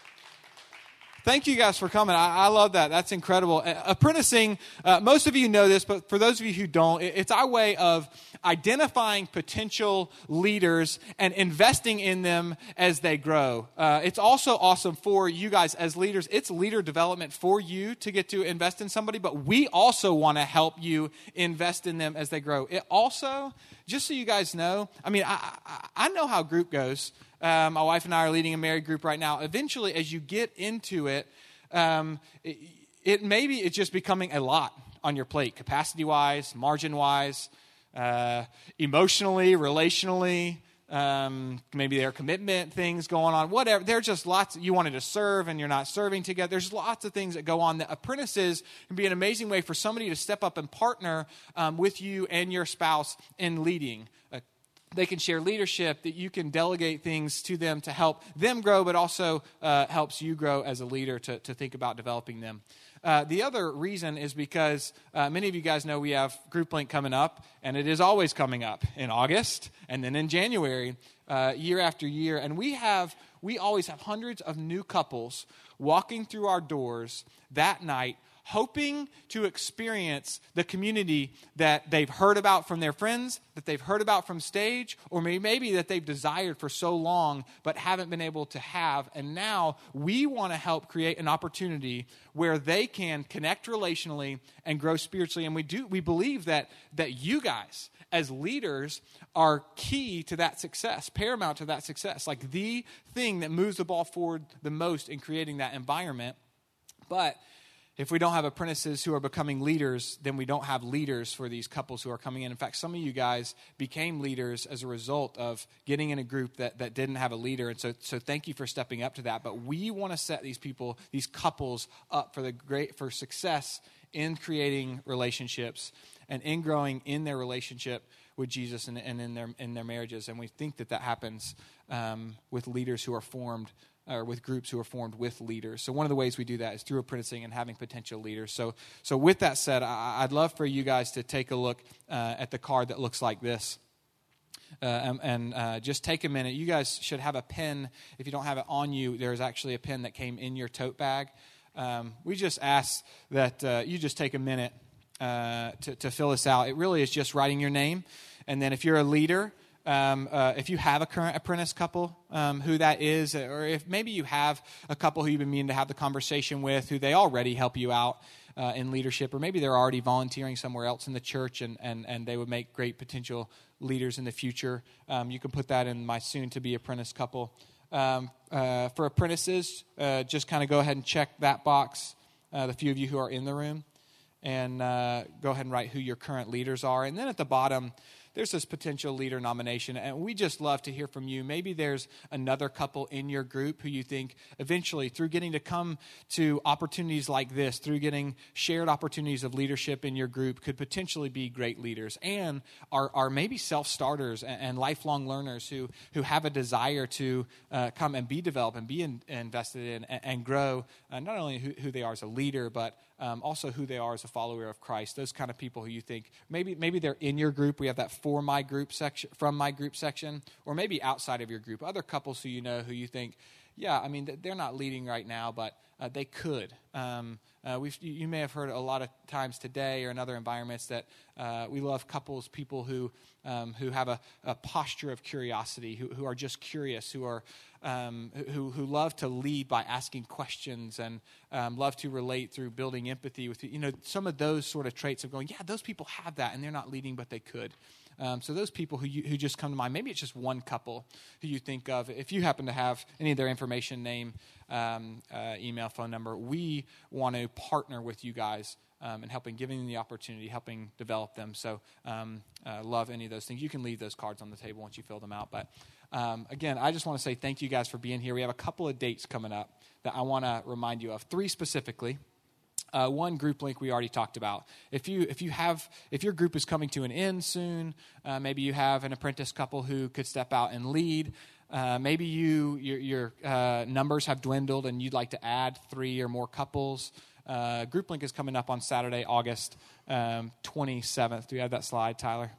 Thank you guys for coming. I, I love that. That's incredible. Uh, apprenticing, uh, most of you know this, but for those of you who don't, it, it's our way of identifying potential leaders and investing in them as they grow. Uh, it's also awesome for you guys as leaders. It's leader development for you to get to invest in somebody, but we also want to help you invest in them as they grow. It also, just so you guys know, I mean, I, I, I know how group goes. Um, my wife and I are leading a married group right now. Eventually, as you get into it, um, it, it maybe it's just becoming a lot on your plate, capacity-wise, margin-wise, uh, emotionally, relationally. Um, maybe there are commitment things going on, whatever. There's just lots. You wanted to serve and you're not serving together. There's lots of things that go on. The apprentices can be an amazing way for somebody to step up and partner um, with you and your spouse in leading. Uh, They can share leadership, that you can delegate things to them to help them grow, but also uh, helps you grow as a leader to, to think about developing them. Uh, the other reason is because uh, many of you guys know we have Group Link coming up, and it is always coming up in August and then in January, uh, year after year. And we have we always have hundreds of new couples walking through our doors that night, hoping to experience the community that they've heard about from their friends, that they've heard about from stage, or maybe that they've desired for so long but haven't been able to have. And now we want to help create an opportunity where they can connect relationally and grow spiritually. And we do we believe that that you guys as leaders are key to that success, paramount to that success, like the thing that moves the ball forward the most in creating that environment. But if we don't have apprentices who are becoming leaders, then we don't have leaders for these couples who are coming in. In fact, some of you guys became leaders as a result of getting in a group that, that didn't have a leader. And so, so thank you for stepping up to that. But we want to set these people, these couples up for the great for success in creating relationships and in growing in their relationship with Jesus and, and in their in their marriages. And we think that that happens um, with leaders who are formed or with groups who are formed with leaders. So one of the ways we do that is through apprenticing and having potential leaders. So so with that said, I, I'd love for you guys to take a look uh, at the card that looks like this. Uh, and and uh, just take a minute. You guys should have a pen. If you don't have it on you, there's actually a pen that came in your tote bag. Um, we just ask that uh, you just take a minute uh, to, to fill this out. It really is just writing your name. And then if you're a leader, Um, uh, if you have a current apprentice couple, um, who that is, or if maybe you have a couple who you've been meaning to have the conversation with, who they already help you out uh, in leadership, or maybe they're already volunteering somewhere else in the church and, and, and they would make great potential leaders in the future, um, you can put that in my soon-to-be apprentice couple. Um, uh, for apprentices, uh, just kind of go ahead and check that box, uh, the few of you who are in the room, and uh, go ahead and write who your current leaders are. And then at the bottom, there's this potential leader nomination, and we just love to hear from you. Maybe there's another couple in your group who you think eventually, through getting to come to opportunities like this, through getting shared opportunities of leadership in your group, could potentially be great leaders and are, are maybe self-starters and, and lifelong learners who, who have a desire to uh, come and be developed and be in, invested in and, and grow uh, not only who, who they are as a leader, but Um, also who they are as a follower of Christ. Those kind of people who you think maybe maybe they're in your group. We have that for my group section, from my group section, or maybe outside of your group. Other couples who you know who you think, yeah, I mean they're not leading right now, but uh, they could. Um, uh, we've, you may have heard a lot of times today or in other environments that uh, we love couples, people who um, who have a, a posture of curiosity, who, who are just curious, who are um, who who love to lead by asking questions and um, love to relate through building empathy with you know some of those sort of traits of going, yeah, those people have that and they're not leading, but they could. Um, so those people who you, who just come to mind, maybe it's just one couple who you think of. If you happen to have any of their information, name, um, uh, email, phone number, we want to partner with you guys um, in helping, giving them the opportunity, helping develop them. So um, uh, love any of those things. You can leave those cards on the table once you fill them out. But um, again, I just want to say thank you guys for being here. We have a couple of dates coming up that I want to remind you of, three specifically. Uh, one, group link we already talked about. If you if you have if your group is coming to an end soon, uh, maybe you have an apprentice couple who could step out and lead. Uh, maybe you your, your uh, numbers have dwindled and you'd like to add three or more couples. Uh, group link is coming up on Saturday, August um, twenty-seventh. Do you have that slide, Tyler?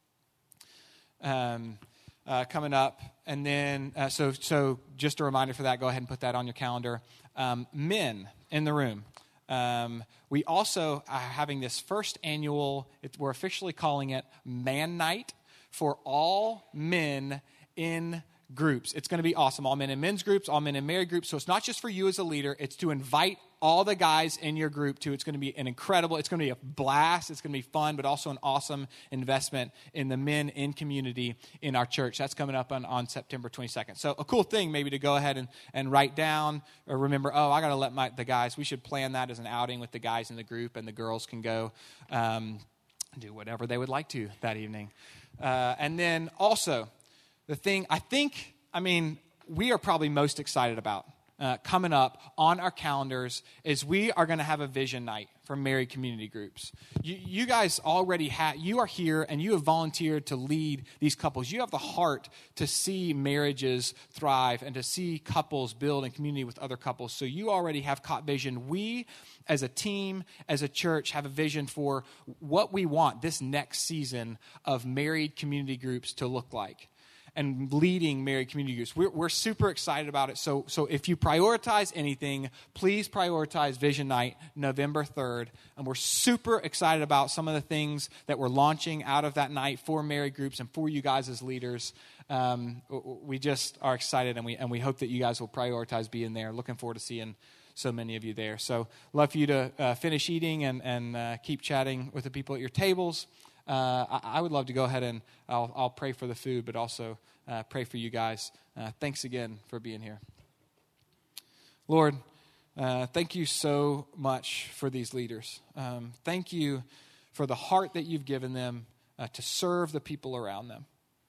Um, uh, coming up, and then uh, so so just a reminder for that. Go ahead and put that on your calendar. Um, men in the room. Um, we also are having this first annual, it, we're officially calling it Man Night for all men in groups. It's going to be awesome. All men in men's groups, all men in married groups. So it's not just for you as a leader. It's to invite all the guys in your group too. It's going to be an incredible, it's going to be a blast. It's going to be fun, but also an awesome investment in the men in community in our church. That's coming up on, on September twenty-second. So a cool thing maybe to go ahead and, and write down or remember, oh, I got to let my the guys, we should plan that as an outing with the guys in the group, and the girls can go um, do whatever they would like to that evening. Uh, and then also, the thing I think, I mean, we are probably most excited about uh, coming up on our calendars is we are going to have a vision night for married community groups. You, you guys already have, you are here and you have volunteered to lead these couples. You have the heart to see marriages thrive and to see couples build in community with other couples. So you already have caught vision. We, as a team, as a church, have a vision for what we want this next season of married community groups to look like, and leading married community groups. We're, we're super excited about it. So, so if you prioritize anything, please prioritize Vision Night, November third. And we're super excited about some of the things that we're launching out of that night for married groups and for you guys as leaders. Um, we just are excited, and we and we hope that you guys will prioritize being there. Looking forward to seeing so many of you there. So love for you to uh, finish eating and, and uh, keep chatting with the people at your tables. Uh, I, I would love to go ahead and I'll, I'll pray for the food, but also uh, pray for you guys. Uh, thanks again for being here. Lord, uh, thank you so much for these leaders. Um, thank you for the heart that you've given them uh, to serve the people around them.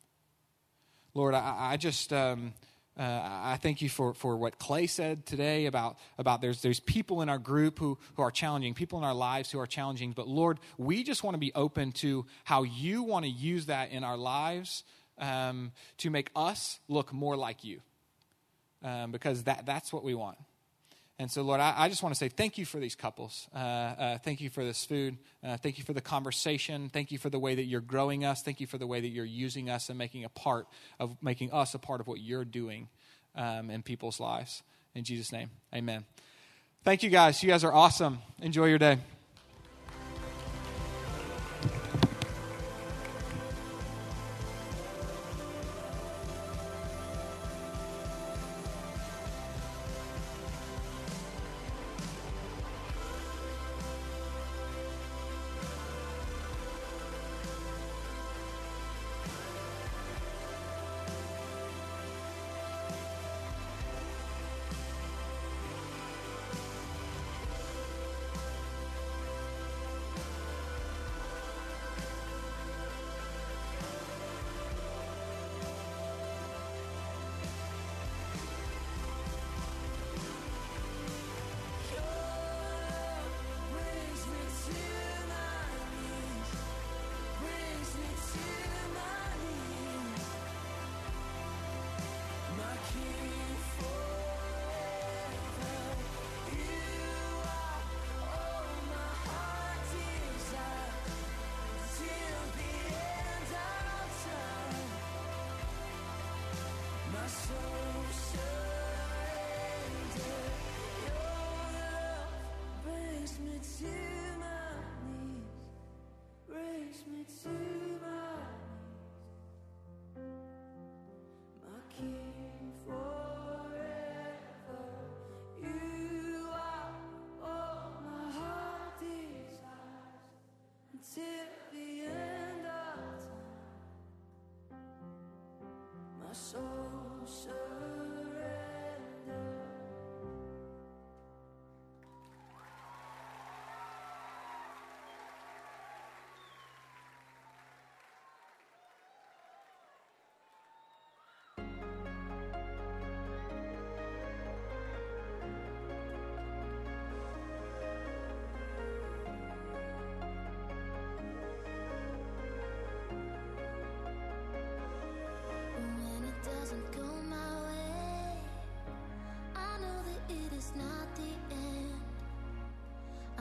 Lord, I, I just... Um, Uh, I thank you for, for what Clay said today about, about there's there's people in our group who, who are challenging, people in our lives who are challenging. But Lord, we just want to be open to how you want to use that in our lives um, to make us look more like you, um, because that that's what we want. And so, Lord, I, I just want to say thank you for these couples. Uh, uh, thank you for this food. Uh, thank you for the conversation. Thank you for the way that you're growing us. Thank you for the way that you're using us and making a part of making us a part of what you're doing um, in people's lives. In Jesus' name, amen. Thank you, guys. You guys are awesome. Enjoy your day.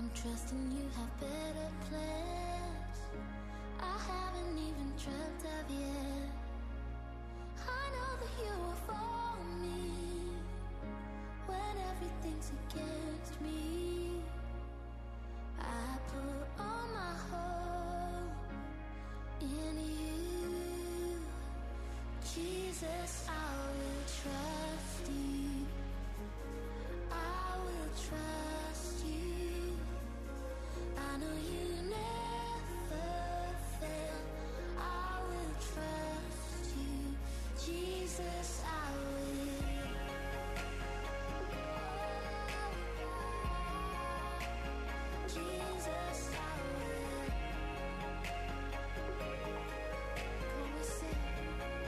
I'm trusting you have better plans I haven't even dreamt of yet. I know that you will for me when everything's against me. I put all my hope in you. Jesus, I will trust you. I will trust you. I know you never fail. I will trust you. Jesus, I will. Jesus, I will. Come and sing.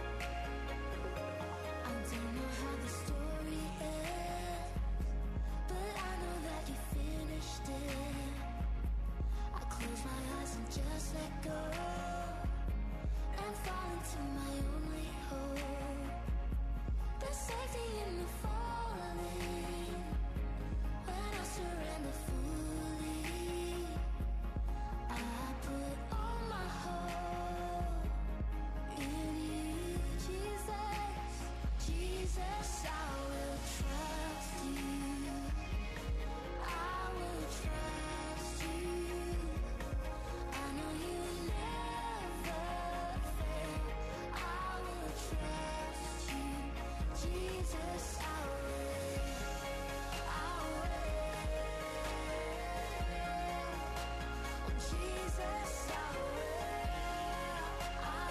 I don't know how the story ends, but I know that you finished it. I close my eyes and just let go and fall into my only hope. There's safety in the falling when I surrender fully. I put all my hope in you, Jesus. Jesus, I will trust you. I will trust you. I know you never fail. I will trust you. Jesus, I will. I will. Oh, Jesus, I will. I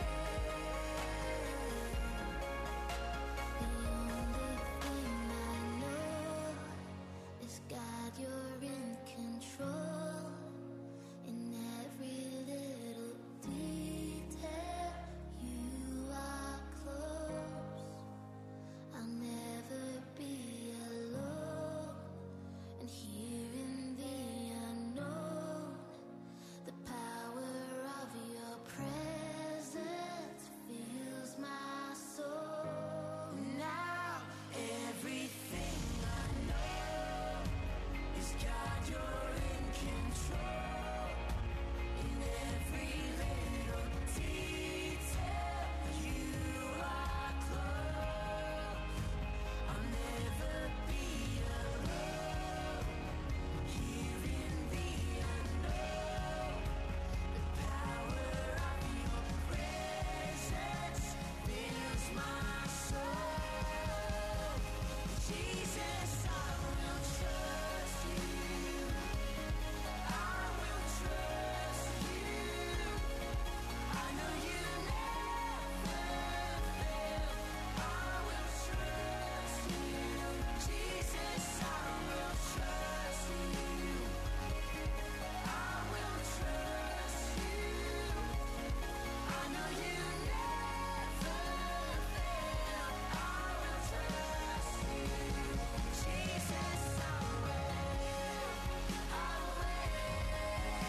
will. The only thing I know is God, you're in control. In every little detail, you are close. I'll never be alone. And here in the unknown, the power of your presence fills my soul. Now everything I know is God, you're in control. In every little detail, you are close. I'll never be alone. Here in the unknown, the power of your presence fills my soul. Jesus, I will trust you. I will trust you. I know you never fail. I will trust you. Jesus, I will trust you. I will trust you. I know you never fail. I will trust you. Jesus, I will. I will.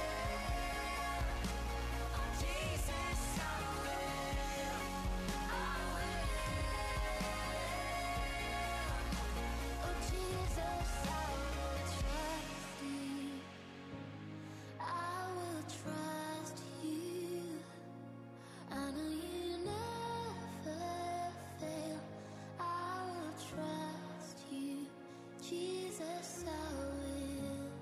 Oh, Jesus, I will. I will. Oh, Jesus, I will trust you. I will trust you. I know you never fail. I will trust you. Jesus, I will.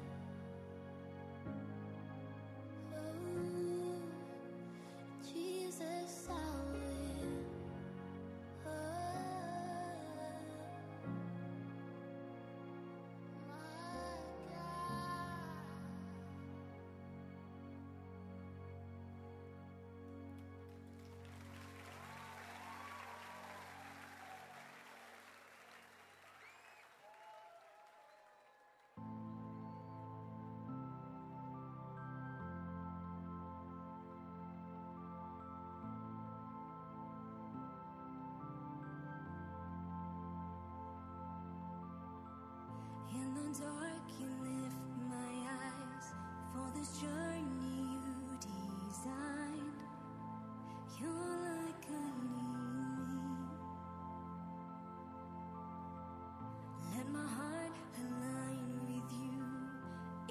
Oh, Jesus, I will. Oh, my God. In the dark, you lift my eyes for this journey you designed. You're like guiding me. Let my heart align with you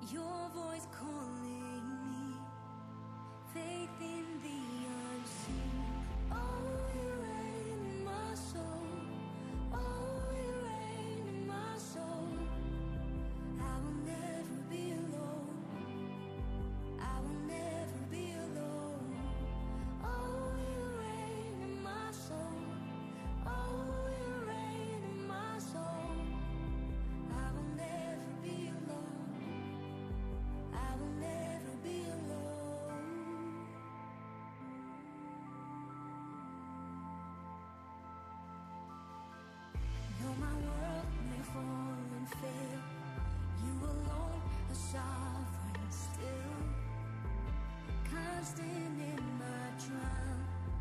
your voice calling me, faith in the unseen. Oh, you reign in my soul. Oh, you reign in my soul. I will never be alone. I will never be alone. Oh, you reign in my soul. Oh, you reign in my soul. I will never be alone. I will never be alone. Though my world may fall and fail, you alone are sovereign still, constant in my trial.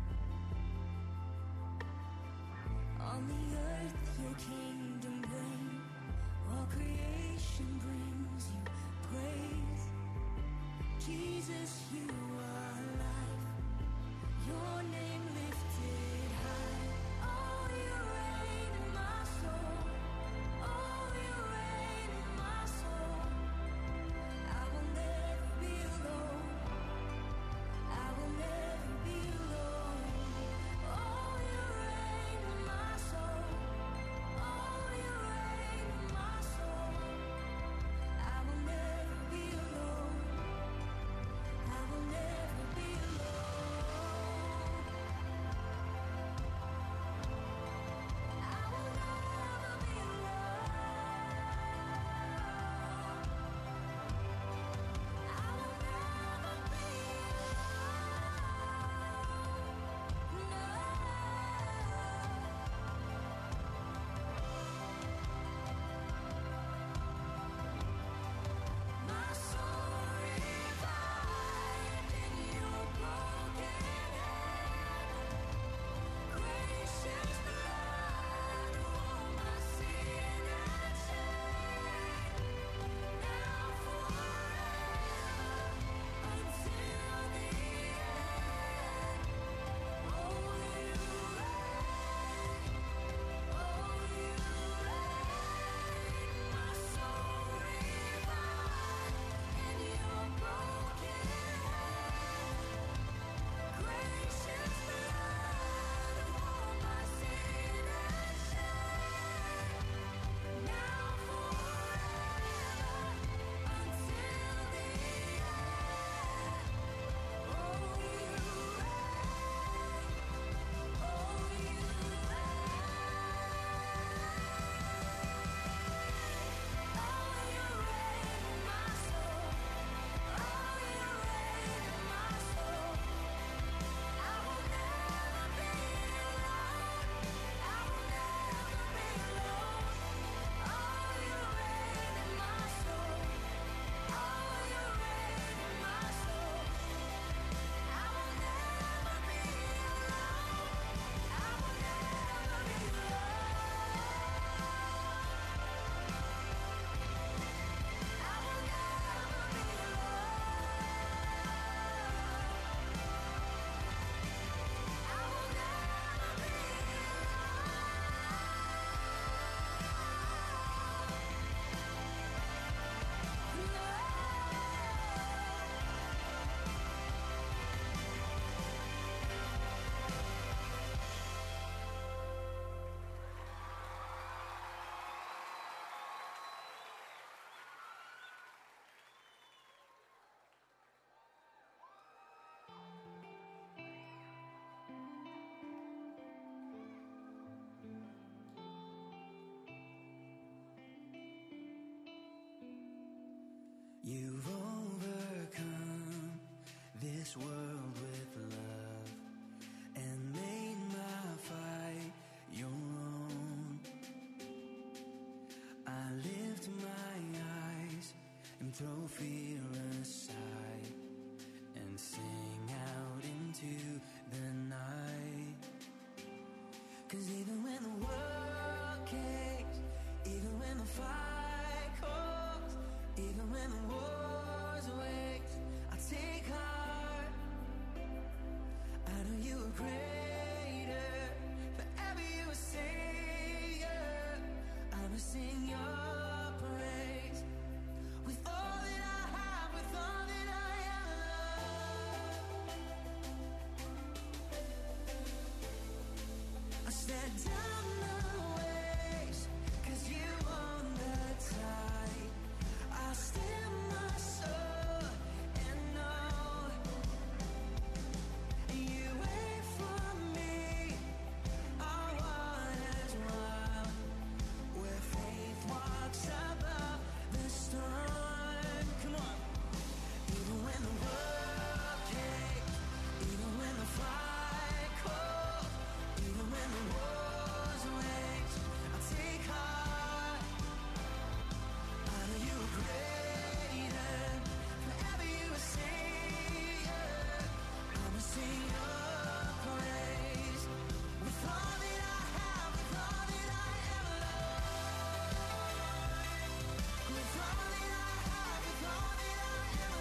On the earth your kingdom reign, all creation brings you praise. Jesus, you are life, your name lifted high. Oh, you reign in my soul. Oh, you reign in my soul. I will never be alone. I will never be alone. Oh, you reign in my soul. Oh, you reign in my soul. I will never be alone. I will never be alone. I will never be alone. I will never be alone. My soul revived in your broken hand. Gracious blood, all my sin and shame. Now forever, until the end. Oh, you reign. Oh, you reign. My soul revived in your broken hand. Gracious blood, all my sin and shame. Now forever, until the end. Oh, you reign. Oh, you reign. Oh, you reign in my soul. Oh, you reign in my soul. I will never be alone. I will never be alone. Oh, you reign in my soul. Oh, you reign in my soul. I will never be alone. I will never be alone. I will never be alone. I will never be You've overcome this world with love and made my fight your own. I lift my eyes and throw fear aside and sing out into the night. 'Cause even when the world caves, even when the fight calls, even when the war's waged, I take heart. I know you are greater, forever you are Savior. I will sing your praise with all that I down the waves, 'cause you own the tide. I'll still my soul and know you wait for me. Our waters wild, where faith walks above the storm. Come on. Even when the world caved, even when the fight cold, even when the war's waged, I'll take heart. I know you are greater, forever you are Savior. I'ma sing your praise with all that I have, with all that I am, Lord. With all that I have, with all that I am,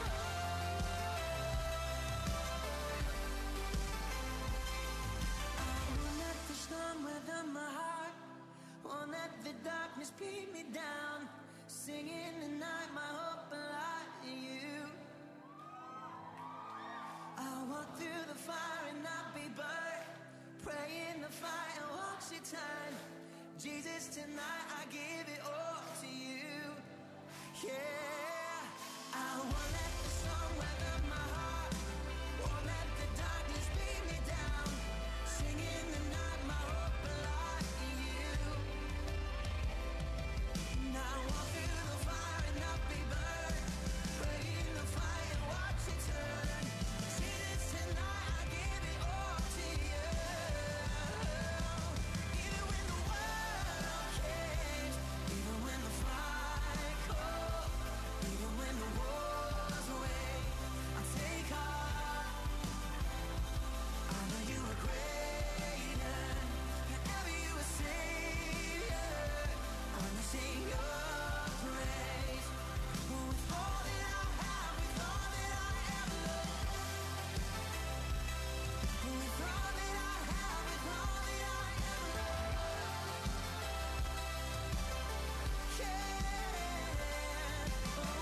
Lord. I won't let the storm weather my heart, won't let the darkness beat me down. Singing tonight, my hope lies in you. I'll walk through the fire and not be burned. Pray in the fire, watch it turn. Jesus, tonight I give it all to you. Yeah, I won't let the storm weather my heart, won't let the darkness beat me down. Singing tonight, my hope lies in you. Now I walk through the fire and not be burned. Pray in the fire, watch it turn. Jesus, tonight I give it all to you. Even when the world caves, even when the fight cold, even when the war's wage, I take heart. I know you are greater, forever you are Savior. I'ma sing your praise with all that I have, with all that I am, Lord. With all that I have, with all that I am, Lord. Yeah. Oh,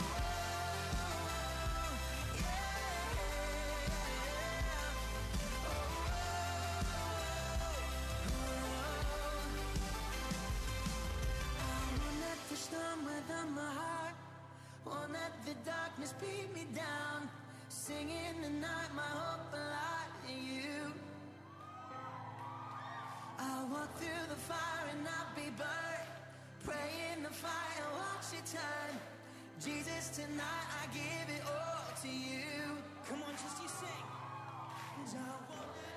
I won't let the storm weather my heart, won't let the darkness beat me down. Singing tonight, my hope lies in you. I'll walk through the fire and not be burned. Pray in the fire, watch it turn. Jesus, tonight I give it all to you. Come on, just you sing. 'Cause I won't let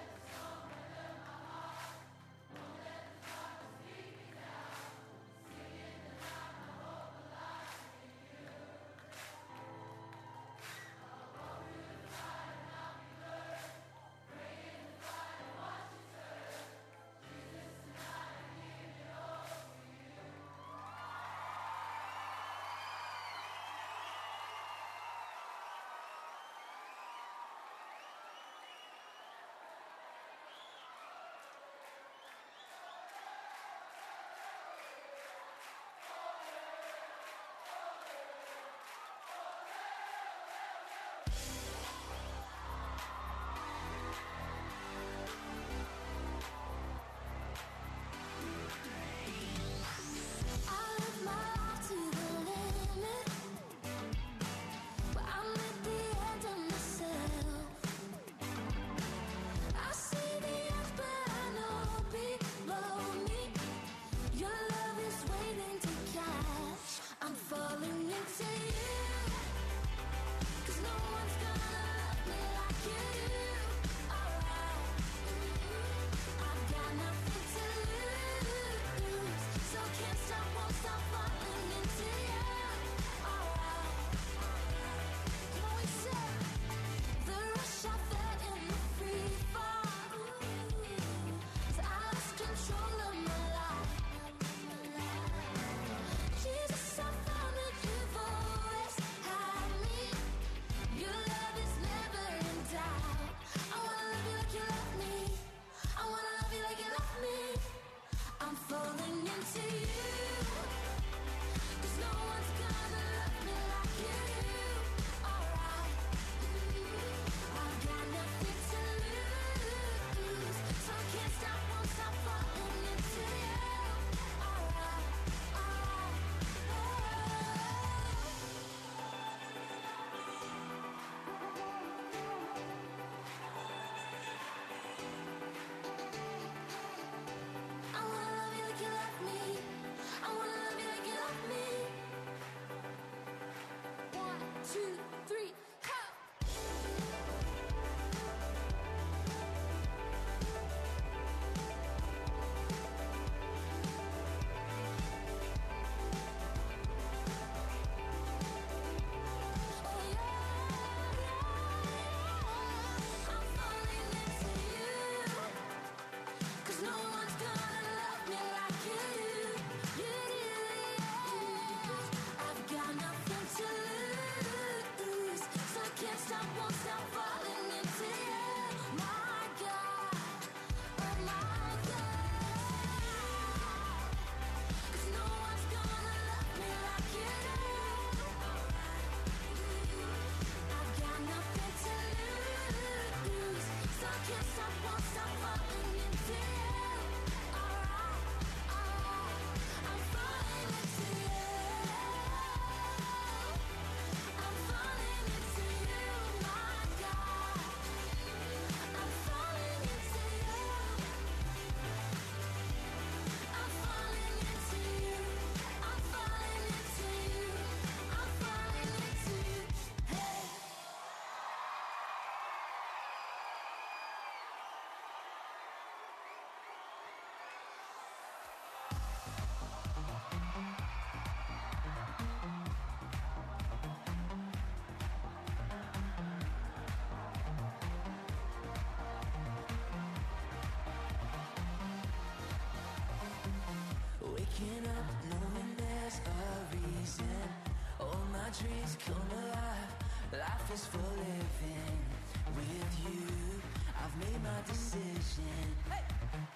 is for living with you. I've made my decision. Hey!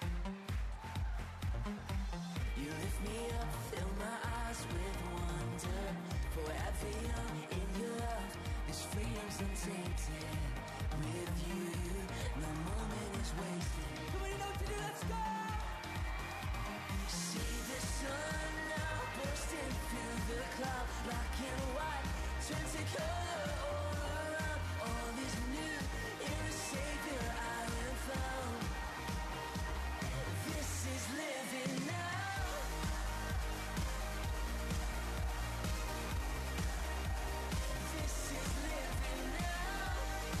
You lift me up, fill my eyes with wonder. Forever young in your love, this freedom's untainted. With you, no moment is wasted. Come on, you know what to do, let's go! See the sun now bursting through the cloud. Black and white, turn to color all around. All is new, in the Savior I am found. This is living now. This is living now.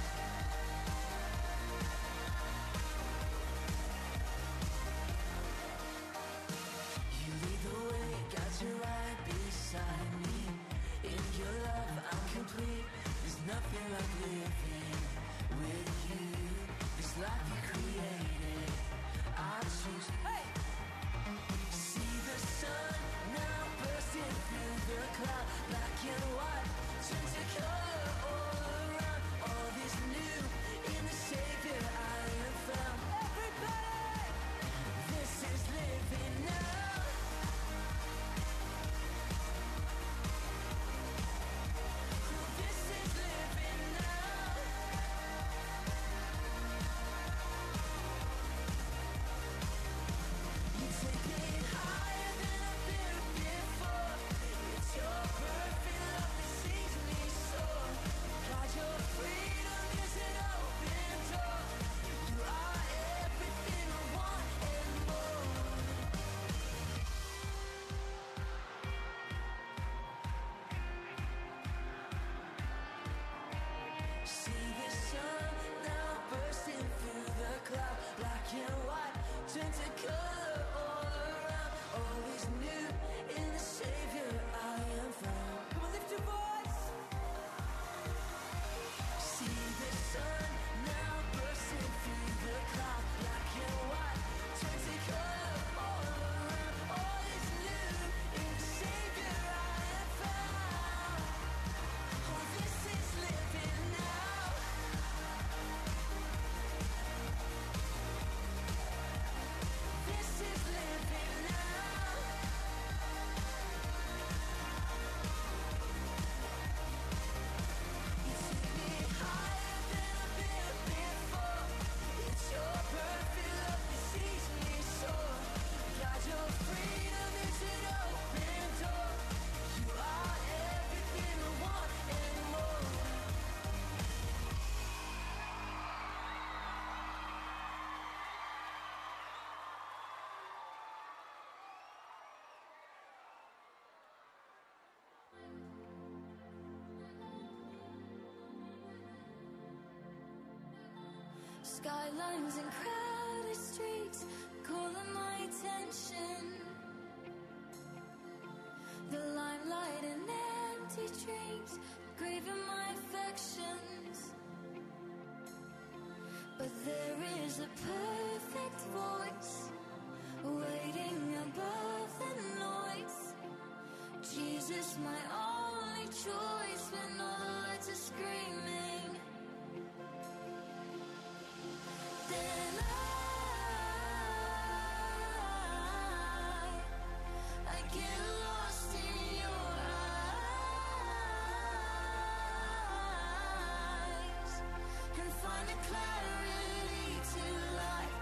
You lead the way, got you right beside me. In your love I'm complete. There's nothing like living with you. This life you created, I choose. Hey! See the sun now bursting through the cloud. Black and white, turn to color all around. All is new, in the Savior I am found. Everybody! This is living now. This is living now. You take me higher than I've been before. It's your perfect love that sees me soar. God, your freedom is an open door. You are everything I want and more. See the sun now bursting through the cloud. Black and white, turn to color all around. All is new, in the Savior I am found. Come on, lift your voice. See the sun now bursting through the cloud. Black and white, turn to color all around. All is new, in the Savior I am found. Oh, this is living now. This is living now. You take me higher than I've been before. It's your perfect love that sees me soar. God, your freedom is an open door. You are everything I want and more. Skylines and crowded streets calling my attention. The limelight and empty dreams grieving my affections. But there is a perfect voice waiting above the noise. Jesus, my only choice when all the lights are screaming. Then I, I get lost in your eyes and find the clarity to life.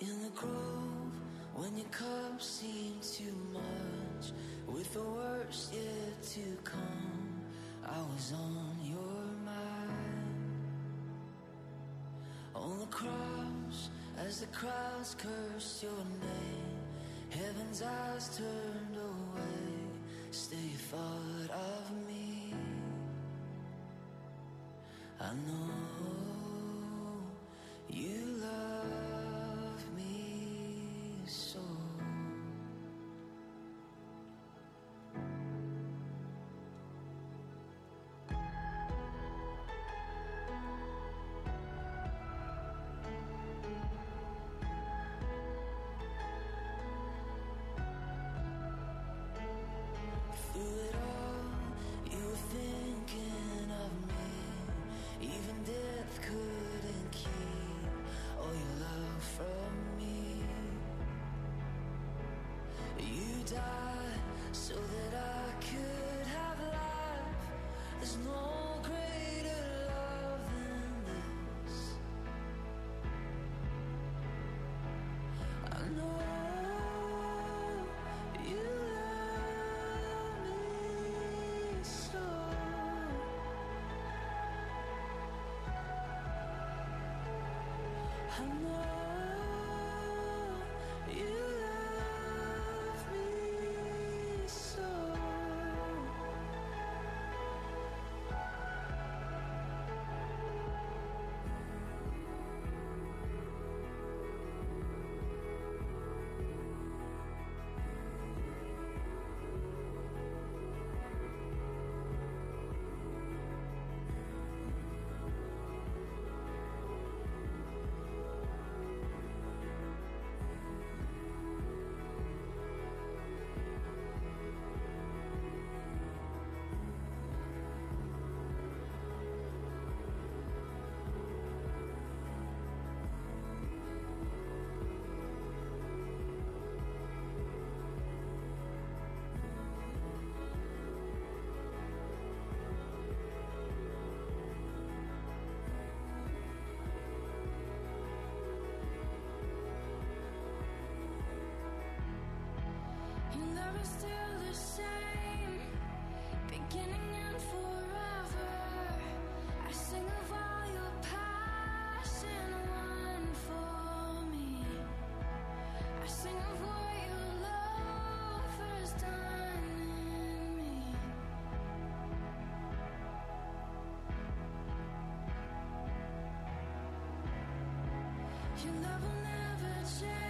In the grove, when your cup seemed too much, with the worst yet to come, I was on your mind. On the cross, as the crowds cursed your name, heaven's eyes turned away, still you thought of me. I know you love me so. Through it all, you were thinking of me. Even death couldn't keep all your love from me. You died so that I could have life. There's no greater love than this. I know you love me so. I know you love me so. You're never still the same, beginning and forever. I sing of all your passion won for me. I sing of what your love has done in me. Your love will never change.